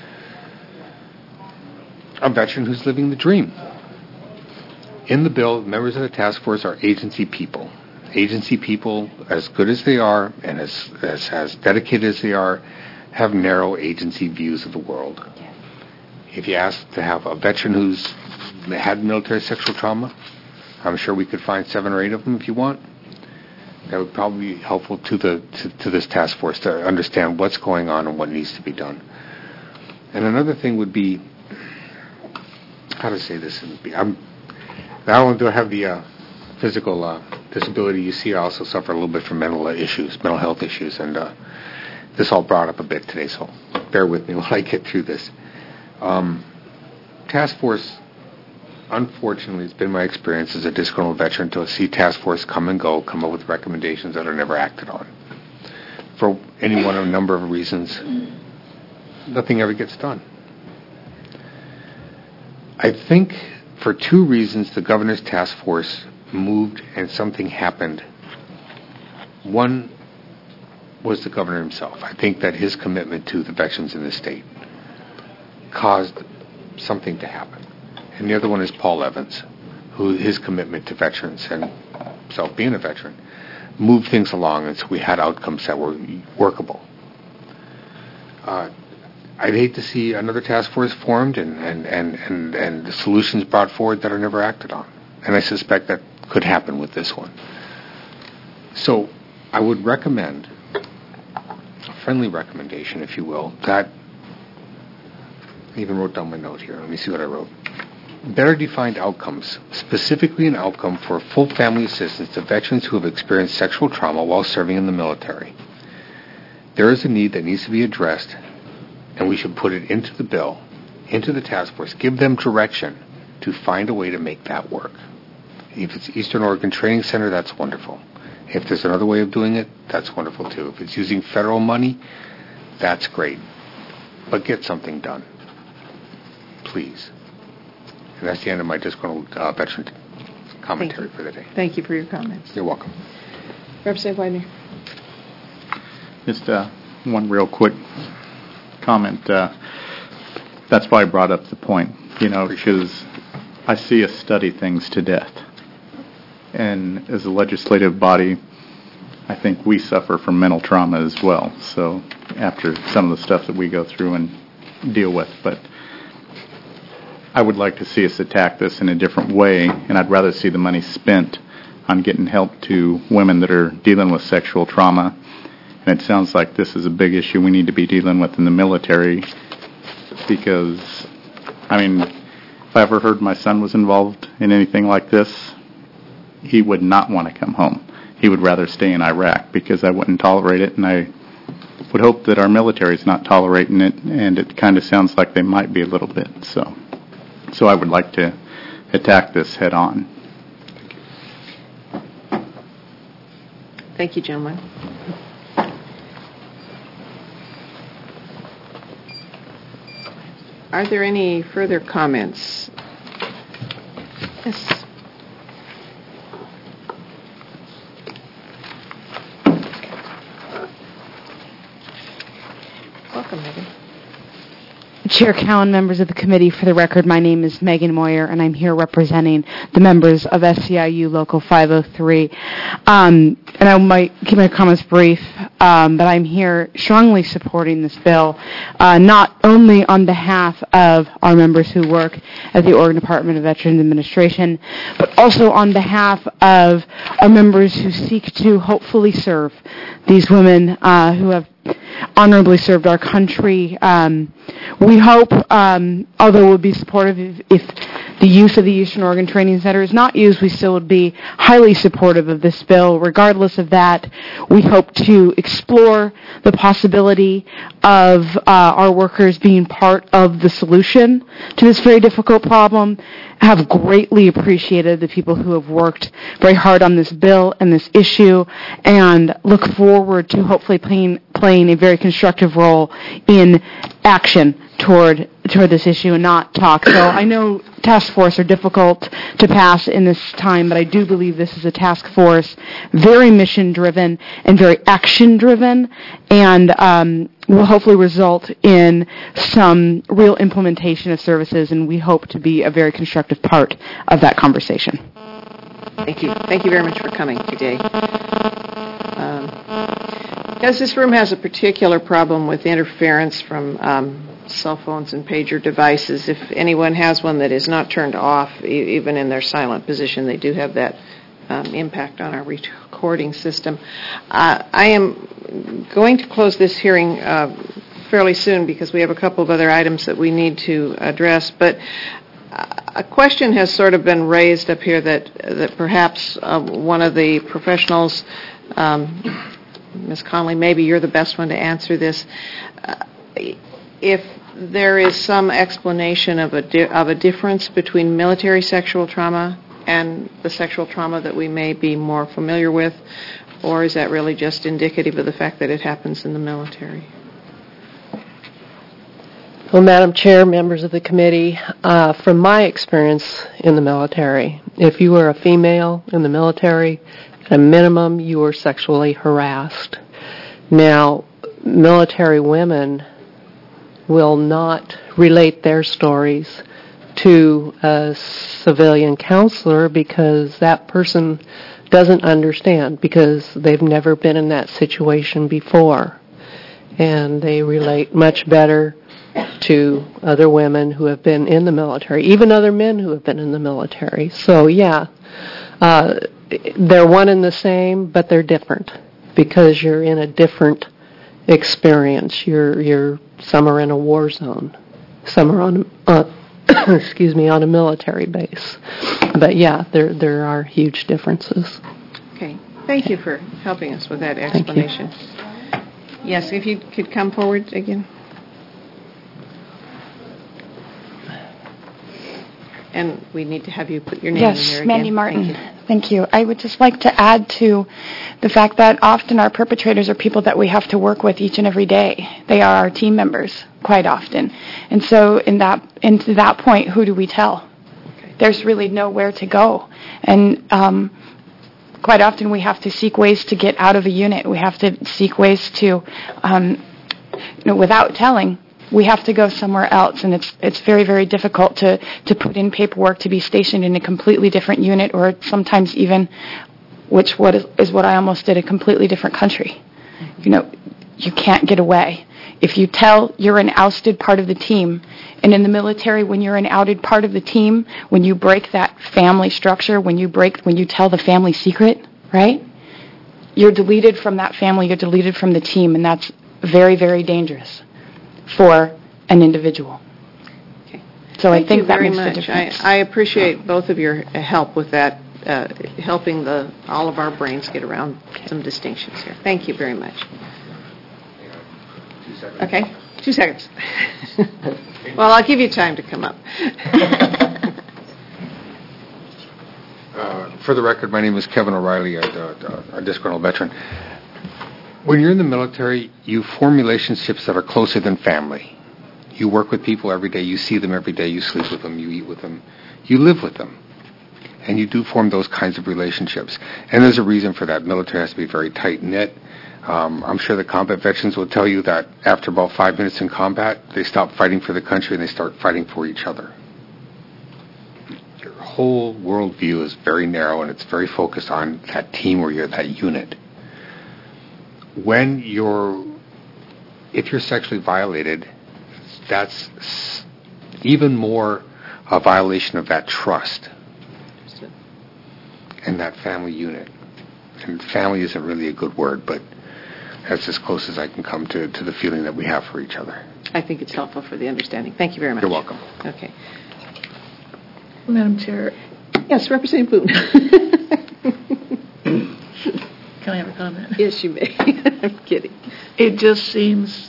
a veteran who's living the dream. In the bill, members of the task force are agency people. Agency people, as good as they are and as dedicated as they are, have narrow agency views of the world. If you ask to have a veteran who's had military sexual trauma, I'm sure we could find 7 or 8 of them if you want. That would probably be helpful to this task force to understand what's going on and what needs to be done. And another thing would be, how to say this? Not only do I have the physical disability you see, I also suffer a little bit from mental health issues, and this all brought up a bit today, so bear with me while I get through this. Task force, unfortunately, it's been my experience as a disgruntled veteran to see task force come and go, come up with recommendations that are never acted on. For any one of a number of reasons, nothing ever gets done. I think for two reasons the governor's task force moved and something happened. One was the governor himself. I think that his commitment to the veterans in the state caused something to happen. And the other one is Paul Evans, who his commitment to veterans and himself being a veteran moved things along, and so we had outcomes that were workable. I'd hate to see another task force formed and solutions brought forward that are never acted on. And I suspect that could happen with this one. So I would recommend, a friendly recommendation, if you will, that, I even wrote down my note here. Let me see what I wrote. Better defined outcomes, specifically an outcome for full family assistance to veterans who have experienced sexual trauma while serving in the military. There is a need that needs to be addressed, and we should put it into the bill, into the task force, give them direction to find a way to make that work. If it's Eastern Oregon Training Center, that's wonderful. If there's another way of doing it, that's wonderful too. If it's using federal money, that's great. But get something done, please. And that's the end of my disgruntled veteran commentary for the day. Thank you for your comments. You're welcome. Representative Widener. Just one real quick comment. That's why I brought up the point, because I see us study things to death. And as a legislative body, I think we suffer from mental trauma as well. So after some of the stuff that we go through and deal with, but I would like to see us attack this in a different way, and I'd rather see the money spent on getting help to women that are dealing with sexual trauma. And it sounds like this is a big issue we need to be dealing with in the military, because, if I ever heard my son was involved in anything like this, he would not want to come home. He would rather stay in Iraq, because I wouldn't tolerate it, and I would hope that our military is not tolerating it, and it kind of sounds like they might be a little bit. So I would like to attack this head on. Thank you, gentlemen. Are there any further comments? Yes. Welcome, Megan. Chair Cowan, members of the committee, for the record, my name is Megan Moyer, and I'm here representing the members of SEIU Local 503. And I might keep my comments brief, but I'm here strongly supporting this bill, not only on behalf of our members who work at the Oregon Department of Veterans Administration, but also on behalf of our members who seek to hopefully serve these women who have honorably served our country. We hope, although we'll be supportive if the use of the Eastern Oregon Training Center is not used, we still would be highly supportive of this bill. Regardless of that, we hope to explore the possibility of our workers being part of the solution to this very difficult problem. I have greatly appreciated the people who have worked very hard on this bill and this issue, and look forward to hopefully playing a very constructive role in action toward this issue and not talk. So I know task force are difficult to pass in this time, but I do believe this is a task force very mission-driven and very action-driven, and will hopefully result in some real implementation of services, and we hope to be a very constructive part of that conversation. Thank you. Thank you very much for coming today. Because this room has a particular problem with interference from cell phones and pager devices, if anyone has one that is not turned off, even in their silent position, they do have that impact on our recording system. I am going to close this hearing fairly soon because we have a couple of other items that we need to address, but a question has sort of been raised up here that perhaps one of the professionals, Ms. Conley, maybe you're the best one to answer this. If there is some explanation of a difference between military sexual trauma and the sexual trauma that we may be more familiar with, or is that really just indicative of the fact that it happens in the military? Well, Madam Chair, members of the committee, from my experience in the military, if you were a female in the military, at a minimum, you were sexually harassed. Now, military women will not relate their stories to a civilian counselor because that person doesn't understand because they've never been in that situation before. And they relate much better to other women who have been in the military, even other men who have been in the military. So, yeah, they're one and the same, but they're different because you're in a different experience. Some are in a war zone, some are on on a military base. But yeah, there are huge differences. Okay, thank you for helping us with that explanation. Yes, if you could come forward again. And we need to have you put your name in there again. Yes, Mandy Martin. Thank you. I would just like to add to the fact that often our perpetrators are people that we have to work with each and every day. They are our team members quite often. And so to that point, who do we tell? Okay. There's really nowhere to go. And quite often we have to seek ways to get out of a unit. We have to seek ways to, without telling, we have to go somewhere else, and it's very, very difficult to put in paperwork to be stationed in a completely different unit, or sometimes even, what is what I almost did, a completely different country. You can't get away. If you tell you're an ousted part of the team, and in the military, when you're an outed part of the team, when you break that family structure, when you tell the family secret, right? You're deleted from that family, you're deleted from the team, and that's very, very dangerous for an individual. Okay. So I think that makes the difference. I appreciate both of your help with that, helping all of our brains get around some distinctions here. Thank you very much. 2 seconds. Okay, 2 seconds. Well, I'll give you time to come up. For the record, my name is Kevin O'Reilly, a disgruntled veteran. When you're in the military, you form relationships that are closer than family. You work with people every day. You see them every day. You sleep with them. You eat with them. You live with them. And you do form those kinds of relationships. And there's a reason for that. Military has to be very tight-knit. I'm sure the combat veterans will tell you that after about 5 minutes in combat, they stop fighting for the country and they start fighting for each other. Your whole worldview is very narrow, and it's very focused on that team or that unit. If you're sexually violated, that's even more a violation of that trust and that family unit. And family isn't really a good word, but that's as close as I can come to the feeling that we have for each other. I think it's helpful for the understanding. Thank you very much. You're welcome. Okay. Madam Chair. Yes, Representative Boone. Can I have a comment? Yes, you may. I'm kidding. It just seems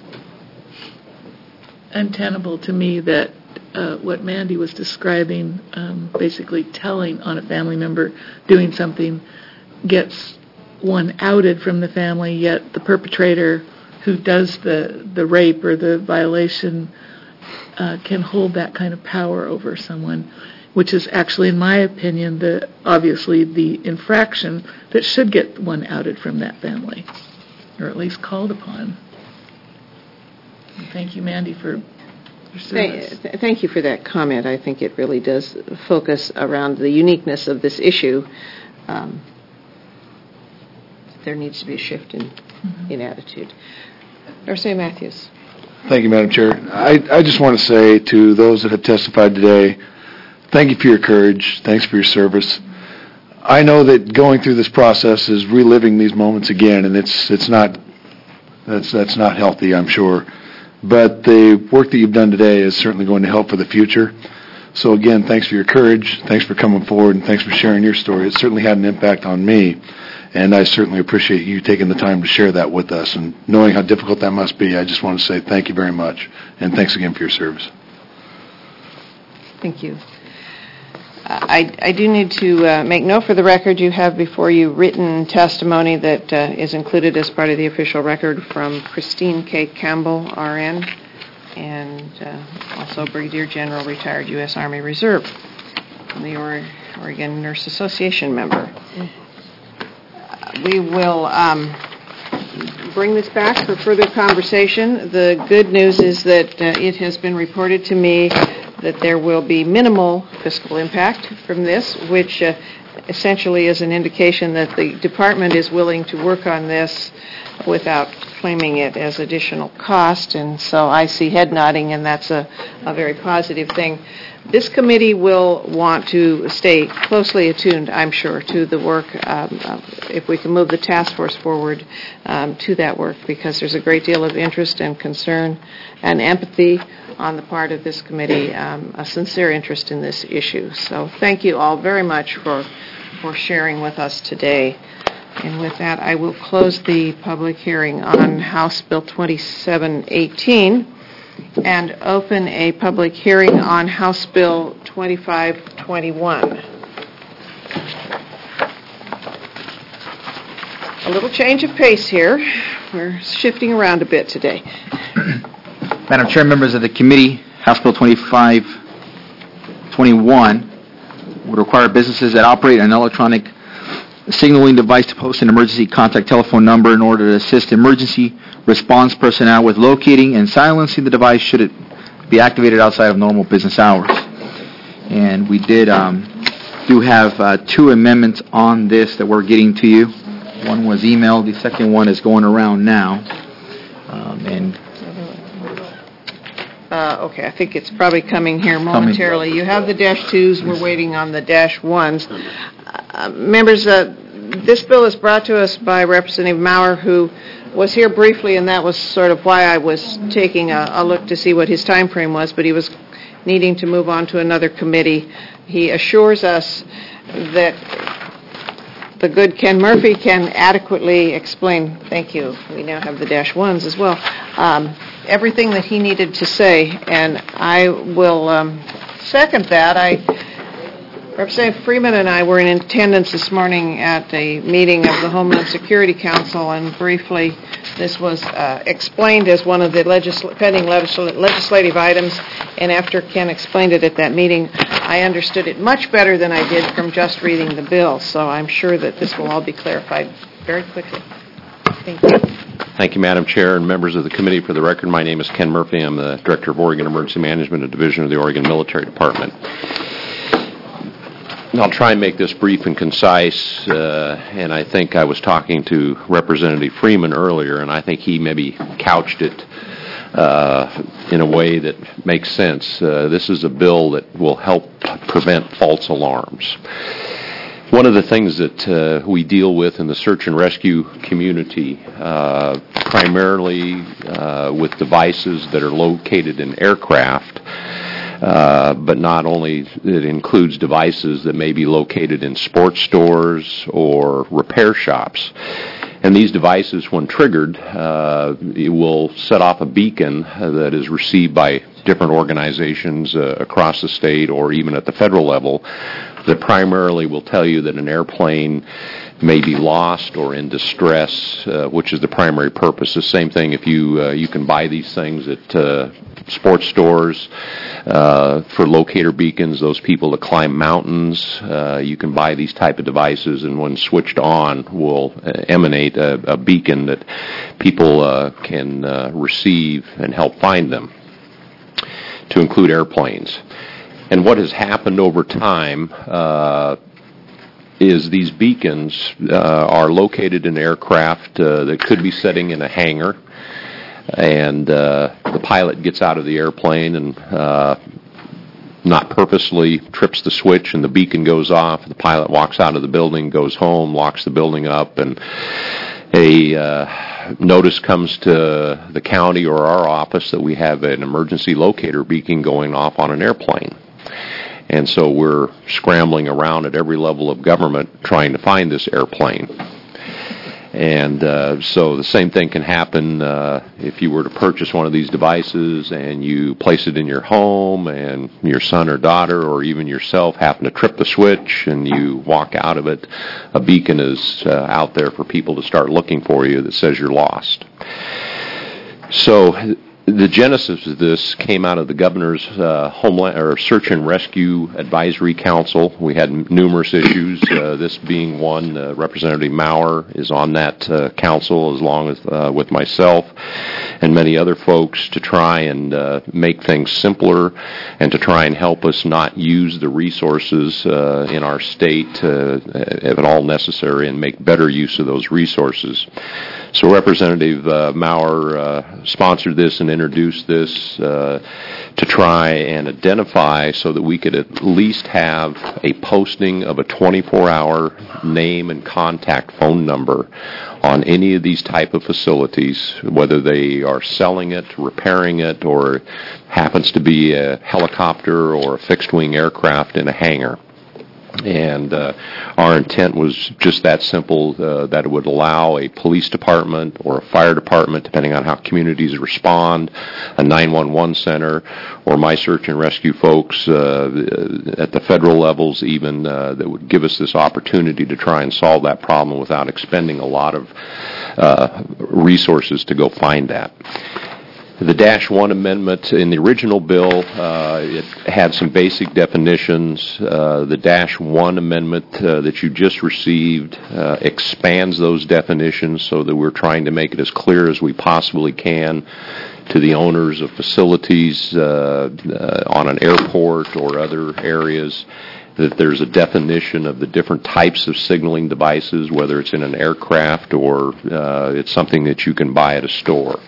untenable to me that what Mandy was describing, basically telling on a family member doing something, gets one outed from the family, yet the perpetrator who does the rape or the violation can hold that kind of power over someone, which is actually, in my opinion, obviously the infraction that should get one outed from that family, or at least called upon. And thank you, Mandy, for your service. Thank you for that comment. I think it really does focus around the uniqueness of this issue. There needs to be a shift in attitude. Representative Matthews. Thank you, Madam Chair. I just want to say to those that have testified today, thank you for your courage. Thanks for your service. I know that going through this process is reliving these moments again, and that's not healthy, I'm sure. But the work that you've done today is certainly going to help for the future. So again, thanks for your courage. Thanks for coming forward, and thanks for sharing your story. It certainly had an impact on me, and I certainly appreciate you taking the time to share that with us. And knowing how difficult that must be, I just want to say thank you very much, and thanks again for your service. Thank you. I do need to make note for the record you have before you written testimony that is included as part of the official record from Christine K. Campbell, RN. and also Brigadier General, retired U.S. Army Reserve, and the Oregon Nurse Association member. We will bring this back for further conversation. The good news is that it has been reported to me that there will be minimal fiscal impact from this, which essentially is an indication that the department is willing to work on this without claiming it as additional cost, and so I see head nodding, and that's a very positive thing. This committee will want to stay closely attuned, I'm sure, to the work, if we can move the task force forward to that work, because there's a great deal of interest and concern and empathy on the part of this committee, a sincere interest in this issue. So thank you all very much for sharing with us today. And with that, I will close the public hearing on House Bill 2718 and open a public hearing on House Bill 2521. A little change of pace here. We're shifting around a bit today. Madam Chair, members of the committee, House Bill 2521 would require businesses that operate an electronic signaling device to post an emergency contact telephone number in order to assist emergency response personnel with locating and silencing the device should it be activated outside of normal business hours. And we do have two amendments on this that we're getting to you. One was emailed, the second one is going around now. Okay, I think it's probably coming here momentarily. You have the -2s. We're waiting on the -1s. Members, this bill is brought to us by Representative Maurer, who was here briefly, and that was sort of why I was taking a look to see what his time frame was, but he was needing to move on to another committee. He assures us that the good Ken Murphy can adequately explain, thank you, we now have the -1s as well, everything that he needed to say, and I will second that. Representative Freeman and I were in attendance this morning at a meeting of the Homeland Security Council, and briefly this was explained as one of the pending legislative items, and after Ken explained it at that meeting, I understood it much better than I did from just reading the bill, so I'm sure that this will all be clarified very quickly. Thank you. Thank you, Madam Chair, and members of the committee. For the record, my name is Ken Murphy. I'm the Director of Oregon Emergency Management, a division of the Oregon Military Department. I'll try and make this brief and concise, and I think I was talking to Representative Freeman earlier, and I think he maybe couched it in a way that makes sense. This is a bill that will help prevent false alarms. One of the things that we deal with in the search and rescue community, primarily with devices that are located in aircraft, but not only, it includes devices that may be located in sports stores or repair shops. And these devices, when triggered, it will set off a beacon that is received by different organizations across the state or even at the federal level that primarily will tell you that an airplane may be lost or in distress, which is the primary purpose. The same thing if you can buy these things at sports stores for locator beacons, those people that climb mountains. You can buy these type of devices, and when switched on will emanate a beacon that people can receive and help find them, to include airplanes. And what has happened over time is these beacons are located in aircraft that could be sitting in a hangar, and the pilot gets out of the airplane and not purposely trips the switch, and the beacon goes off. The pilot walks out of the building, goes home, locks the building up, and a notice comes to the county or our office that we have an emergency locator beacon going off on an airplane. And so we're scrambling around at every level of government trying to find this airplane. And so the same thing can happen if you were to purchase one of these devices and you place it in your home and your son or daughter or even yourself happen to trip the switch and you walk out of it. A beacon is out there for people to start looking for you that says you're lost. So The genesis of this came out of the governor's Homeland or Search and Rescue Advisory Council. We had numerous issues, this being one. Representative Maurer is on that council, as long as with myself and many other folks, to try and make things simpler and to try and help us not use the resources in our state, if at all necessary, and make better use of those resources. So Representative Maurer sponsored this and introduced this to try and identify so that we could at least have a posting of a 24-hour name and contact phone number on any of these type of facilities, whether they are selling it, repairing it, or happens to be a helicopter or a fixed-wing aircraft in a hangar. And our intent was just that simple, that it would allow a police department or a fire department, depending on how communities respond, a 911 center, or my search and rescue folks at the federal levels even, that would give us this opportunity to try and solve that problem without expending a lot of resources to go find that. The -1 amendment in the original bill, it had some basic definitions. The -1 amendment that you just received expands those definitions so that we're trying to make it as clear as we possibly can to the owners of facilities on an airport or other areas, that there's a definition of the different types of signaling devices, whether it's in an aircraft or it's something that you can buy at a store.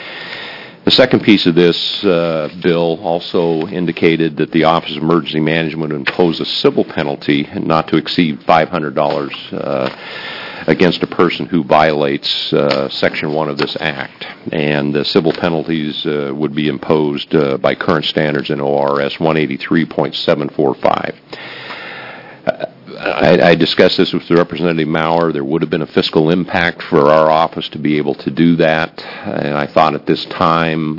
The second piece of this bill also indicated that the Office of Emergency Management would impose a civil penalty not to exceed $500 against a person who violates Section 1 of this Act. And the civil penalties would be imposed by current standards in ORS 183.745. I discussed this with Representative Maurer. There would have been a fiscal impact for our office to be able to do that, and I thought at this time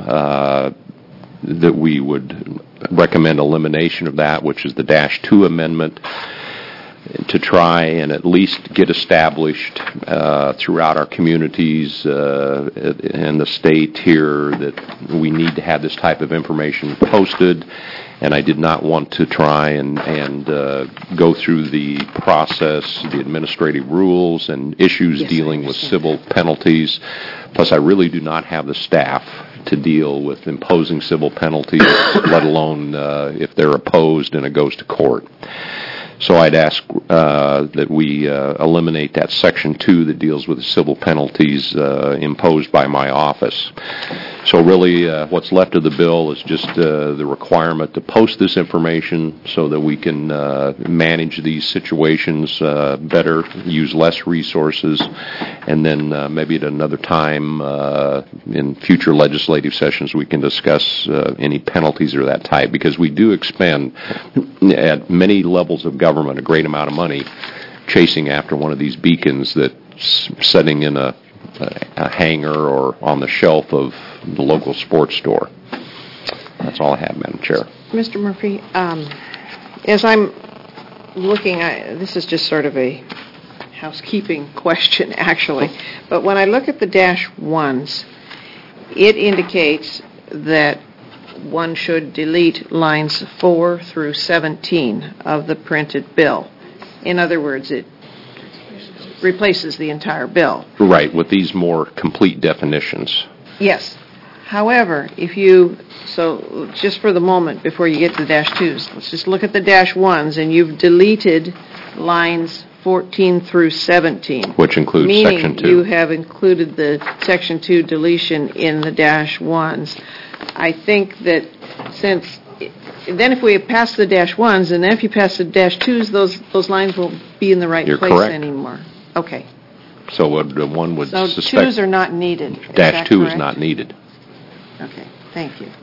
that we would recommend elimination of that, which is the -2 amendment, to try and at least get established throughout our communities in the state here that we need to have this type of information posted. And I did not want to try and go through the process, the administrative rules, and issues dealing with civil penalties. Plus, I really do not have the staff to deal with imposing civil penalties, let alone if they're opposed and it goes to court. So I'd ask that we eliminate that Section 2 that deals with the civil penalties imposed by my office. So really what's left of the bill is just the requirement to post this information so that we can manage these situations better, use less resources, and then maybe at another time in future legislative sessions we can discuss any penalties of that type, because we do expend at many levels of government a great amount of money chasing after one of these beacons that's sitting in a hangar or on the shelf of the local sports store. That's all I have, Madam Chair. Mr. Murphy, as I'm looking, this is just sort of a housekeeping question, actually, but when I look at the -1s, it indicates that one should delete lines 4 through 17 of the printed bill. In other words, it replaces the entire bill. Right, with these more complete definitions. Yes. However, so just for the moment before you get to the -2s, let's just look at the -1s, and you've deleted lines 14 through 17. Which includes Section 2. Meaning you have included the Section 2 deletion in the -1s. I think that then if we pass the -1s, and then if you pass the -2s, those lines won't be in the right You're place correct. anymore. Okay. So one would So suspect 2s are not needed. -2 is not needed. Okay, thank you.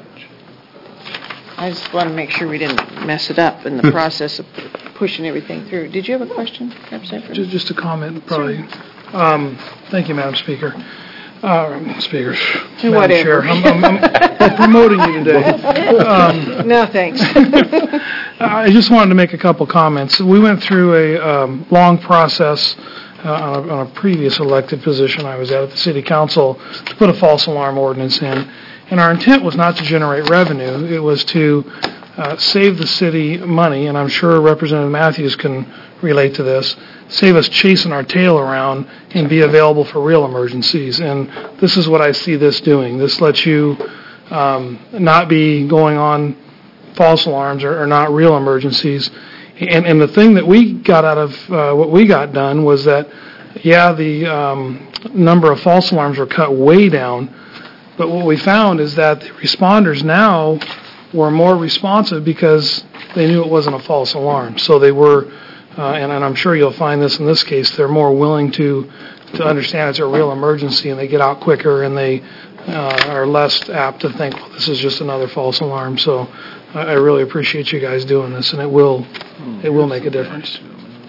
I just want to make sure we didn't mess it up in the process of pushing everything through. Did you have a question, Representative? Just a comment, probably. Thank you, Madam Speaker. Speakers. Whatever. Madam Chair, I'm promoting you today. No, thanks. I just wanted to make a couple comments. We went through a long process on a previous elected position I was at the City Council to put a false alarm ordinance in. And our intent was not to generate revenue. It was to save the city money, and I'm sure Representative Matthews can relate to this, save us chasing our tail around and be available for real emergencies. And this is what I see this doing. This lets you not be going on false alarms or not real emergencies. And the thing that we got out of what we got done was that, the number of false alarms were cut way down, but what we found is that the responders now were more responsive because they knew it wasn't a false alarm. So they were, and I'm sure you'll find this in this case, they're more willing to understand it's a real emergency, and they get out quicker, and they are less apt to think, well, this is just another false alarm. So I really appreciate you guys doing this, and it will make a difference.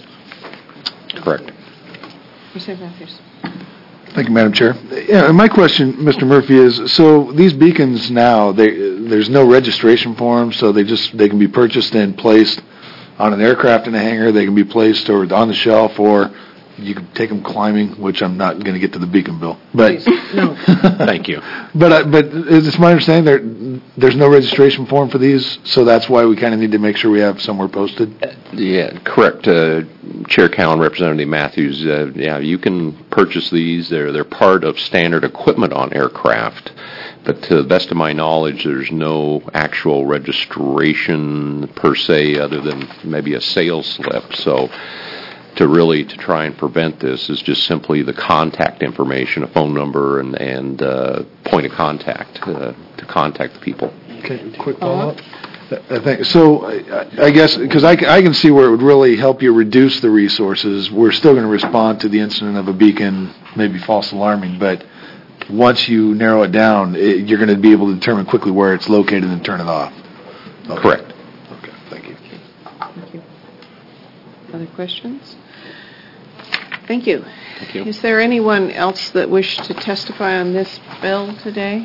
Correct. Representative Matthews. Thank you, Madam Chair. Yeah, my question, Mr. Murphy, is so these beacons now, there's no registration for them, so they can be purchased and placed on an aircraft in a hangar. They can be placed or on the shelf, or you can take them climbing, which I'm not going to get to the beacon bill. But no. Thank you. But it's my understanding there's no registration form for these, so that's why we kind of need to make sure we have somewhere posted. Yeah, correct. Chair Cowan, Representative Matthews, you can purchase these. They're part of standard equipment on aircraft. But to the best of my knowledge, there's no actual registration per se other than maybe a sales slip. So to try and prevent this is just simply the contact information, a phone number and point of contact to contact the people. Okay, quick follow-up. So I guess, because I can see where it would really help you reduce the resources. We're still going to respond to the incident of a beacon, maybe false alarming, but once you narrow it down, you're going to be able to determine quickly where it's located and turn it off. Okay. Correct. Okay, thank you. Thank you. Other questions? Thank you. Thank you. Is there anyone else that wished to testify on this bill today?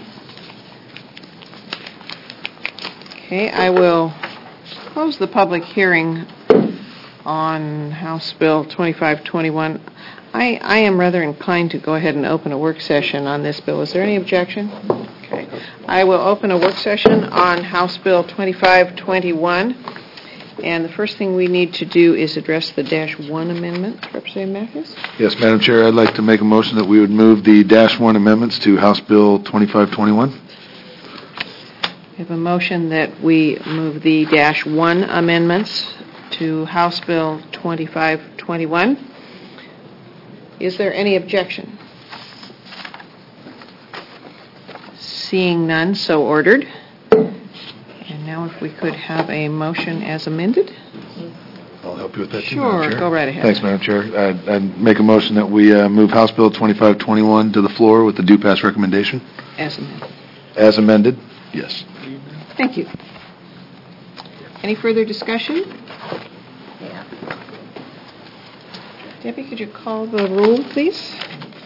Okay, I will close the public hearing on House Bill 2521. I am rather inclined to go ahead and open a work session on this bill. Is there any objection? Okay. I will open a work session on House Bill 2521. And the first thing we need to do is address the -1 amendment. Representative Matthews? Yes, Madam Chair, I'd like to make a motion that we would move the -1 amendments to House Bill 2521. We have a motion that we move the -1 amendments to House Bill 2521. Is there any objection? Seeing none, so ordered. And now if we could have a motion as amended? I'll help you with that too, Sure, Madam Chair. go right ahead. Thanks, Madam Chair. I'd make a motion that we move House Bill 2521 to the floor with the due pass recommendation. As amended. As amended? Yes. Thank you. Any further discussion? Debbie, could you call the roll, please?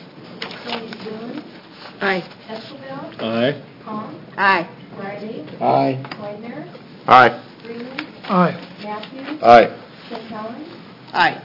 Aye. Aye. Aye. Aye. Aye. Aye. Aye. Aye.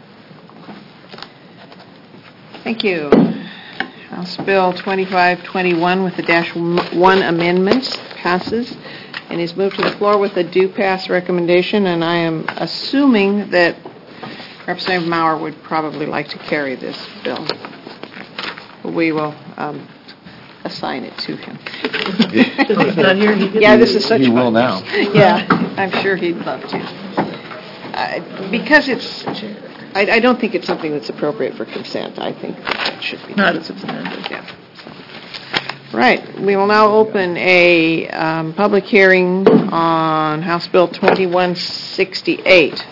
Thank you. House Bill 2521 with the -1 amendments passes and is moved to the floor with a due pass recommendation, and I am assuming that Representative Maurer would probably like to carry this bill. We will assign it to him. Yeah, this is such fun. He will now. Yeah, I'm sure he'd love to. Because it's, I don't think it's something that's appropriate for consent. I think that should be. Not as it's amended. Yeah. Right. We will now open a public hearing on House Bill 2168.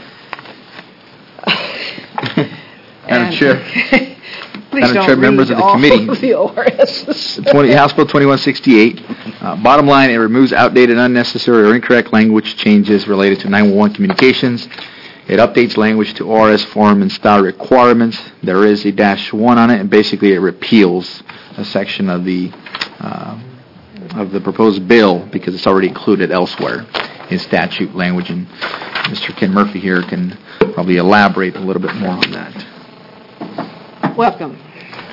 Madam Chair. Please Madam don't Chair, members read of the all committee. of the ORSs. House Bill 2168. Bottom line, it removes outdated, unnecessary, or incorrect language changes related to 911 communications. It updates language to ORS form and style requirements. There is a -1 on it, and basically it repeals a section of the proposed bill because it's already included elsewhere in statute language. And Mr. Ken Murphy here can probably elaborate a little bit more on that. Welcome.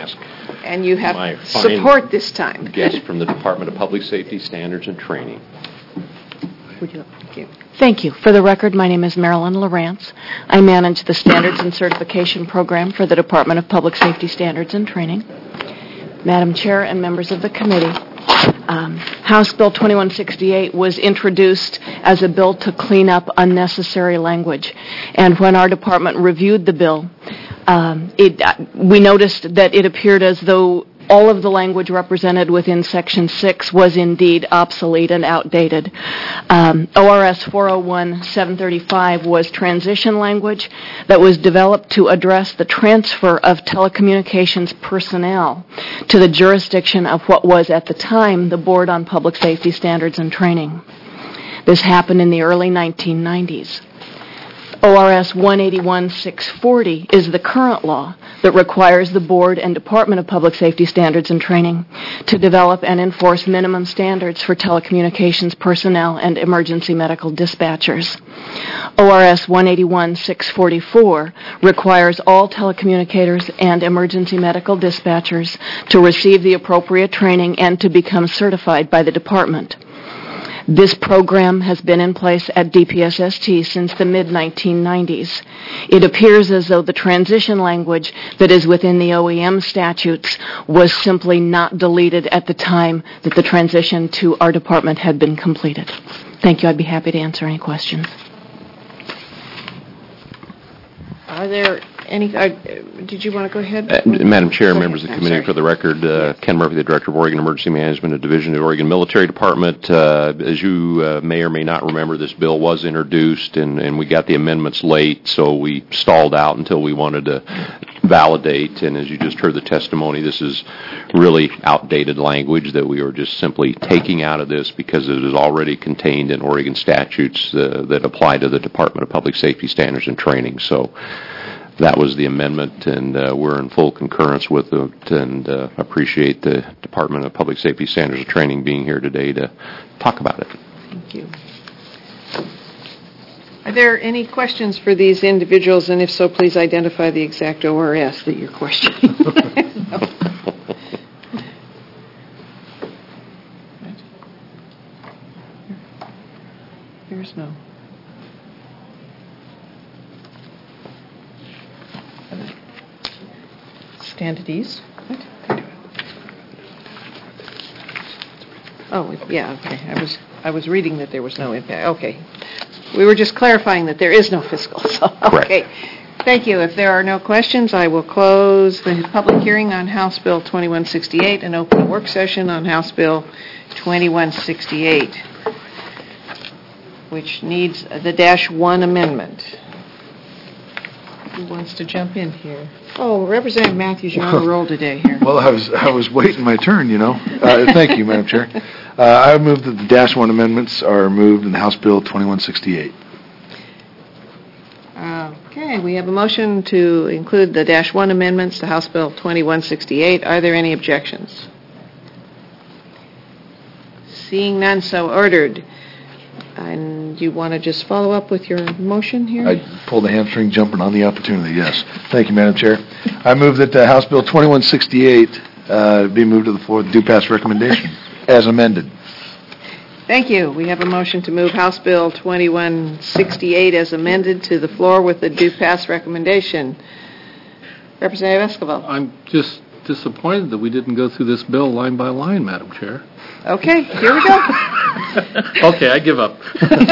And you have My fine support this time. guest from the Department of Public Safety Standards and Training. Thank you. Thank you. For the record, my name is Marilyn Lawrence. I manage the Standards and Certification Program for the Department of Public Safety Standards and Training. Madam Chair and members of the committee, House Bill 2168 was introduced as a bill to clean up unnecessary language. And when our department reviewed the bill, we noticed that it appeared as though all of the language represented within Section 6 was indeed obsolete and outdated. ORS 401-735 was transition language that was developed to address the transfer of telecommunications personnel to the jurisdiction of what was at the time the Board on Public Safety Standards and Training. This happened in the early 1990s. ORS 181-640 is the current law that requires the Board and Department of Public Safety Standards and Training to develop and enforce minimum standards for telecommunications personnel and emergency medical dispatchers. ORS 181-644 requires all telecommunicators and emergency medical dispatchers to receive the appropriate training and to become certified by the Department. This program has been in place at DPSST since the mid-1990s. It appears as though the transition language that is within the OEM statutes was simply not deleted at the time that the transition to our department had been completed. Thank you. I'd be happy to answer any questions. Are there any, did you want to go ahead? Madam Chair, members of the committee, for the record, Ken Murphy, the Director of Oregon Emergency Management, a division of the Oregon Military Department. As you may or may not remember, this bill was introduced, and we got the amendments late, so we stalled out until we wanted to validate. And as you just heard the testimony, this is really outdated language that we are just simply taking out of this because it is already contained in Oregon statutes that apply to the Department of Public Safety Standards and Training. So that was the amendment, and we're in full concurrence with it, and appreciate the Department of Public Safety Standards and Training being here today to talk about it. Thank you. Are there any questions for these individuals, and if so, please identify the exact ORS that you're questioning. There's no. Stand at ease. Oh, yeah, okay. I was reading that there was no impact. Okay. We were just clarifying that there is no fiscal. So, okay. Thank you. If there are no questions, I will close the public hearing on House Bill 2168 and open a work session on House Bill 2168, which needs the -1 amendment. Who wants to jump in here? Oh, Representative Matthews, you're on a roll today here. Well, I was waiting my turn, you know. Thank you, Madam Chair. I move that the -1 amendments are moved in House Bill 2168. Okay, we have a motion to include the -1 amendments to House Bill 2168. Are there any objections? Seeing none, so ordered. And you want to just follow up with your motion here? I pulled a hamstring jumping on the opportunity, yes. Thank you, Madam Chair. I move that House Bill 2168 be moved to the floor with due pass recommendation as amended. Thank you. We have a motion to move House Bill 2168 as amended to the floor with the due pass recommendation. Representative Esquivel. I'm just disappointed that we didn't go through this bill line by line, Madam Chair. Okay, here we go. Okay, I give up.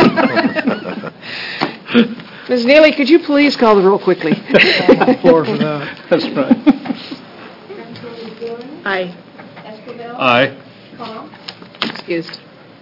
Ms. Neely, could you please call the roll quickly? Floor for that. That's right. Aye. Esquivel. Aye. Comp. Excused.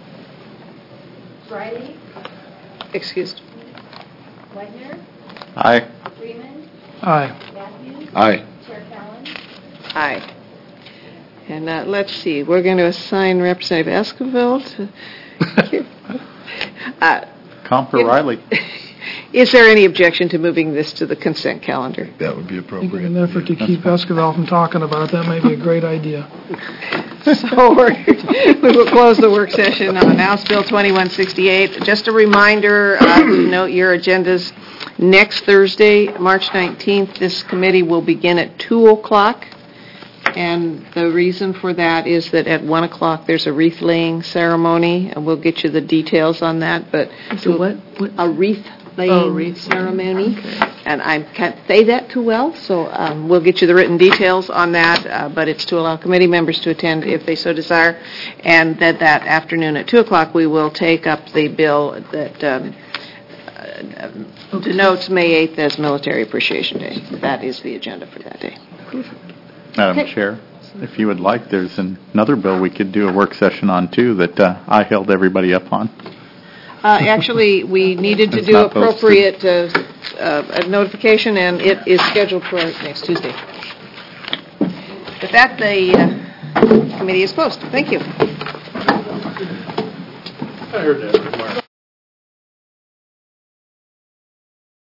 Riley. Excused. Whitener. Aye. Freeman. Aye. Matthews. Aye. Chair Fallon. Aye. And let's see, we're going to assign Representative Esquivel to... Comp or Riley? Is there any objection to moving this to the consent calendar? That would be appropriate. In an effort to keep Esquivel from talking about it, that may be a great idea. So we will close the work session on House Bill 2168. Just a reminder to note your agendas. Next Thursday, March 19th, this committee will begin at 2 o'clock. And the reason for that is that at 1 o'clock there's a wreath laying ceremony, and we'll get you the details on that. But So what? A wreath laying ceremony. Okay. And I can't say that too well, so we'll get you the written details on that, but it's to allow committee members to attend if they so desire. And that afternoon at 2 o'clock, we will take up the bill that denotes May 8th as Military Appreciation Day. That is the agenda for that day. Madam Chair, if you would like, there's another bill we could do a work session on, too, that I held everybody up on. Actually, we needed to It's do not posted. appropriate notification, and it is scheduled for next Tuesday. With that, the committee is closed. Thank you. I heard that remark.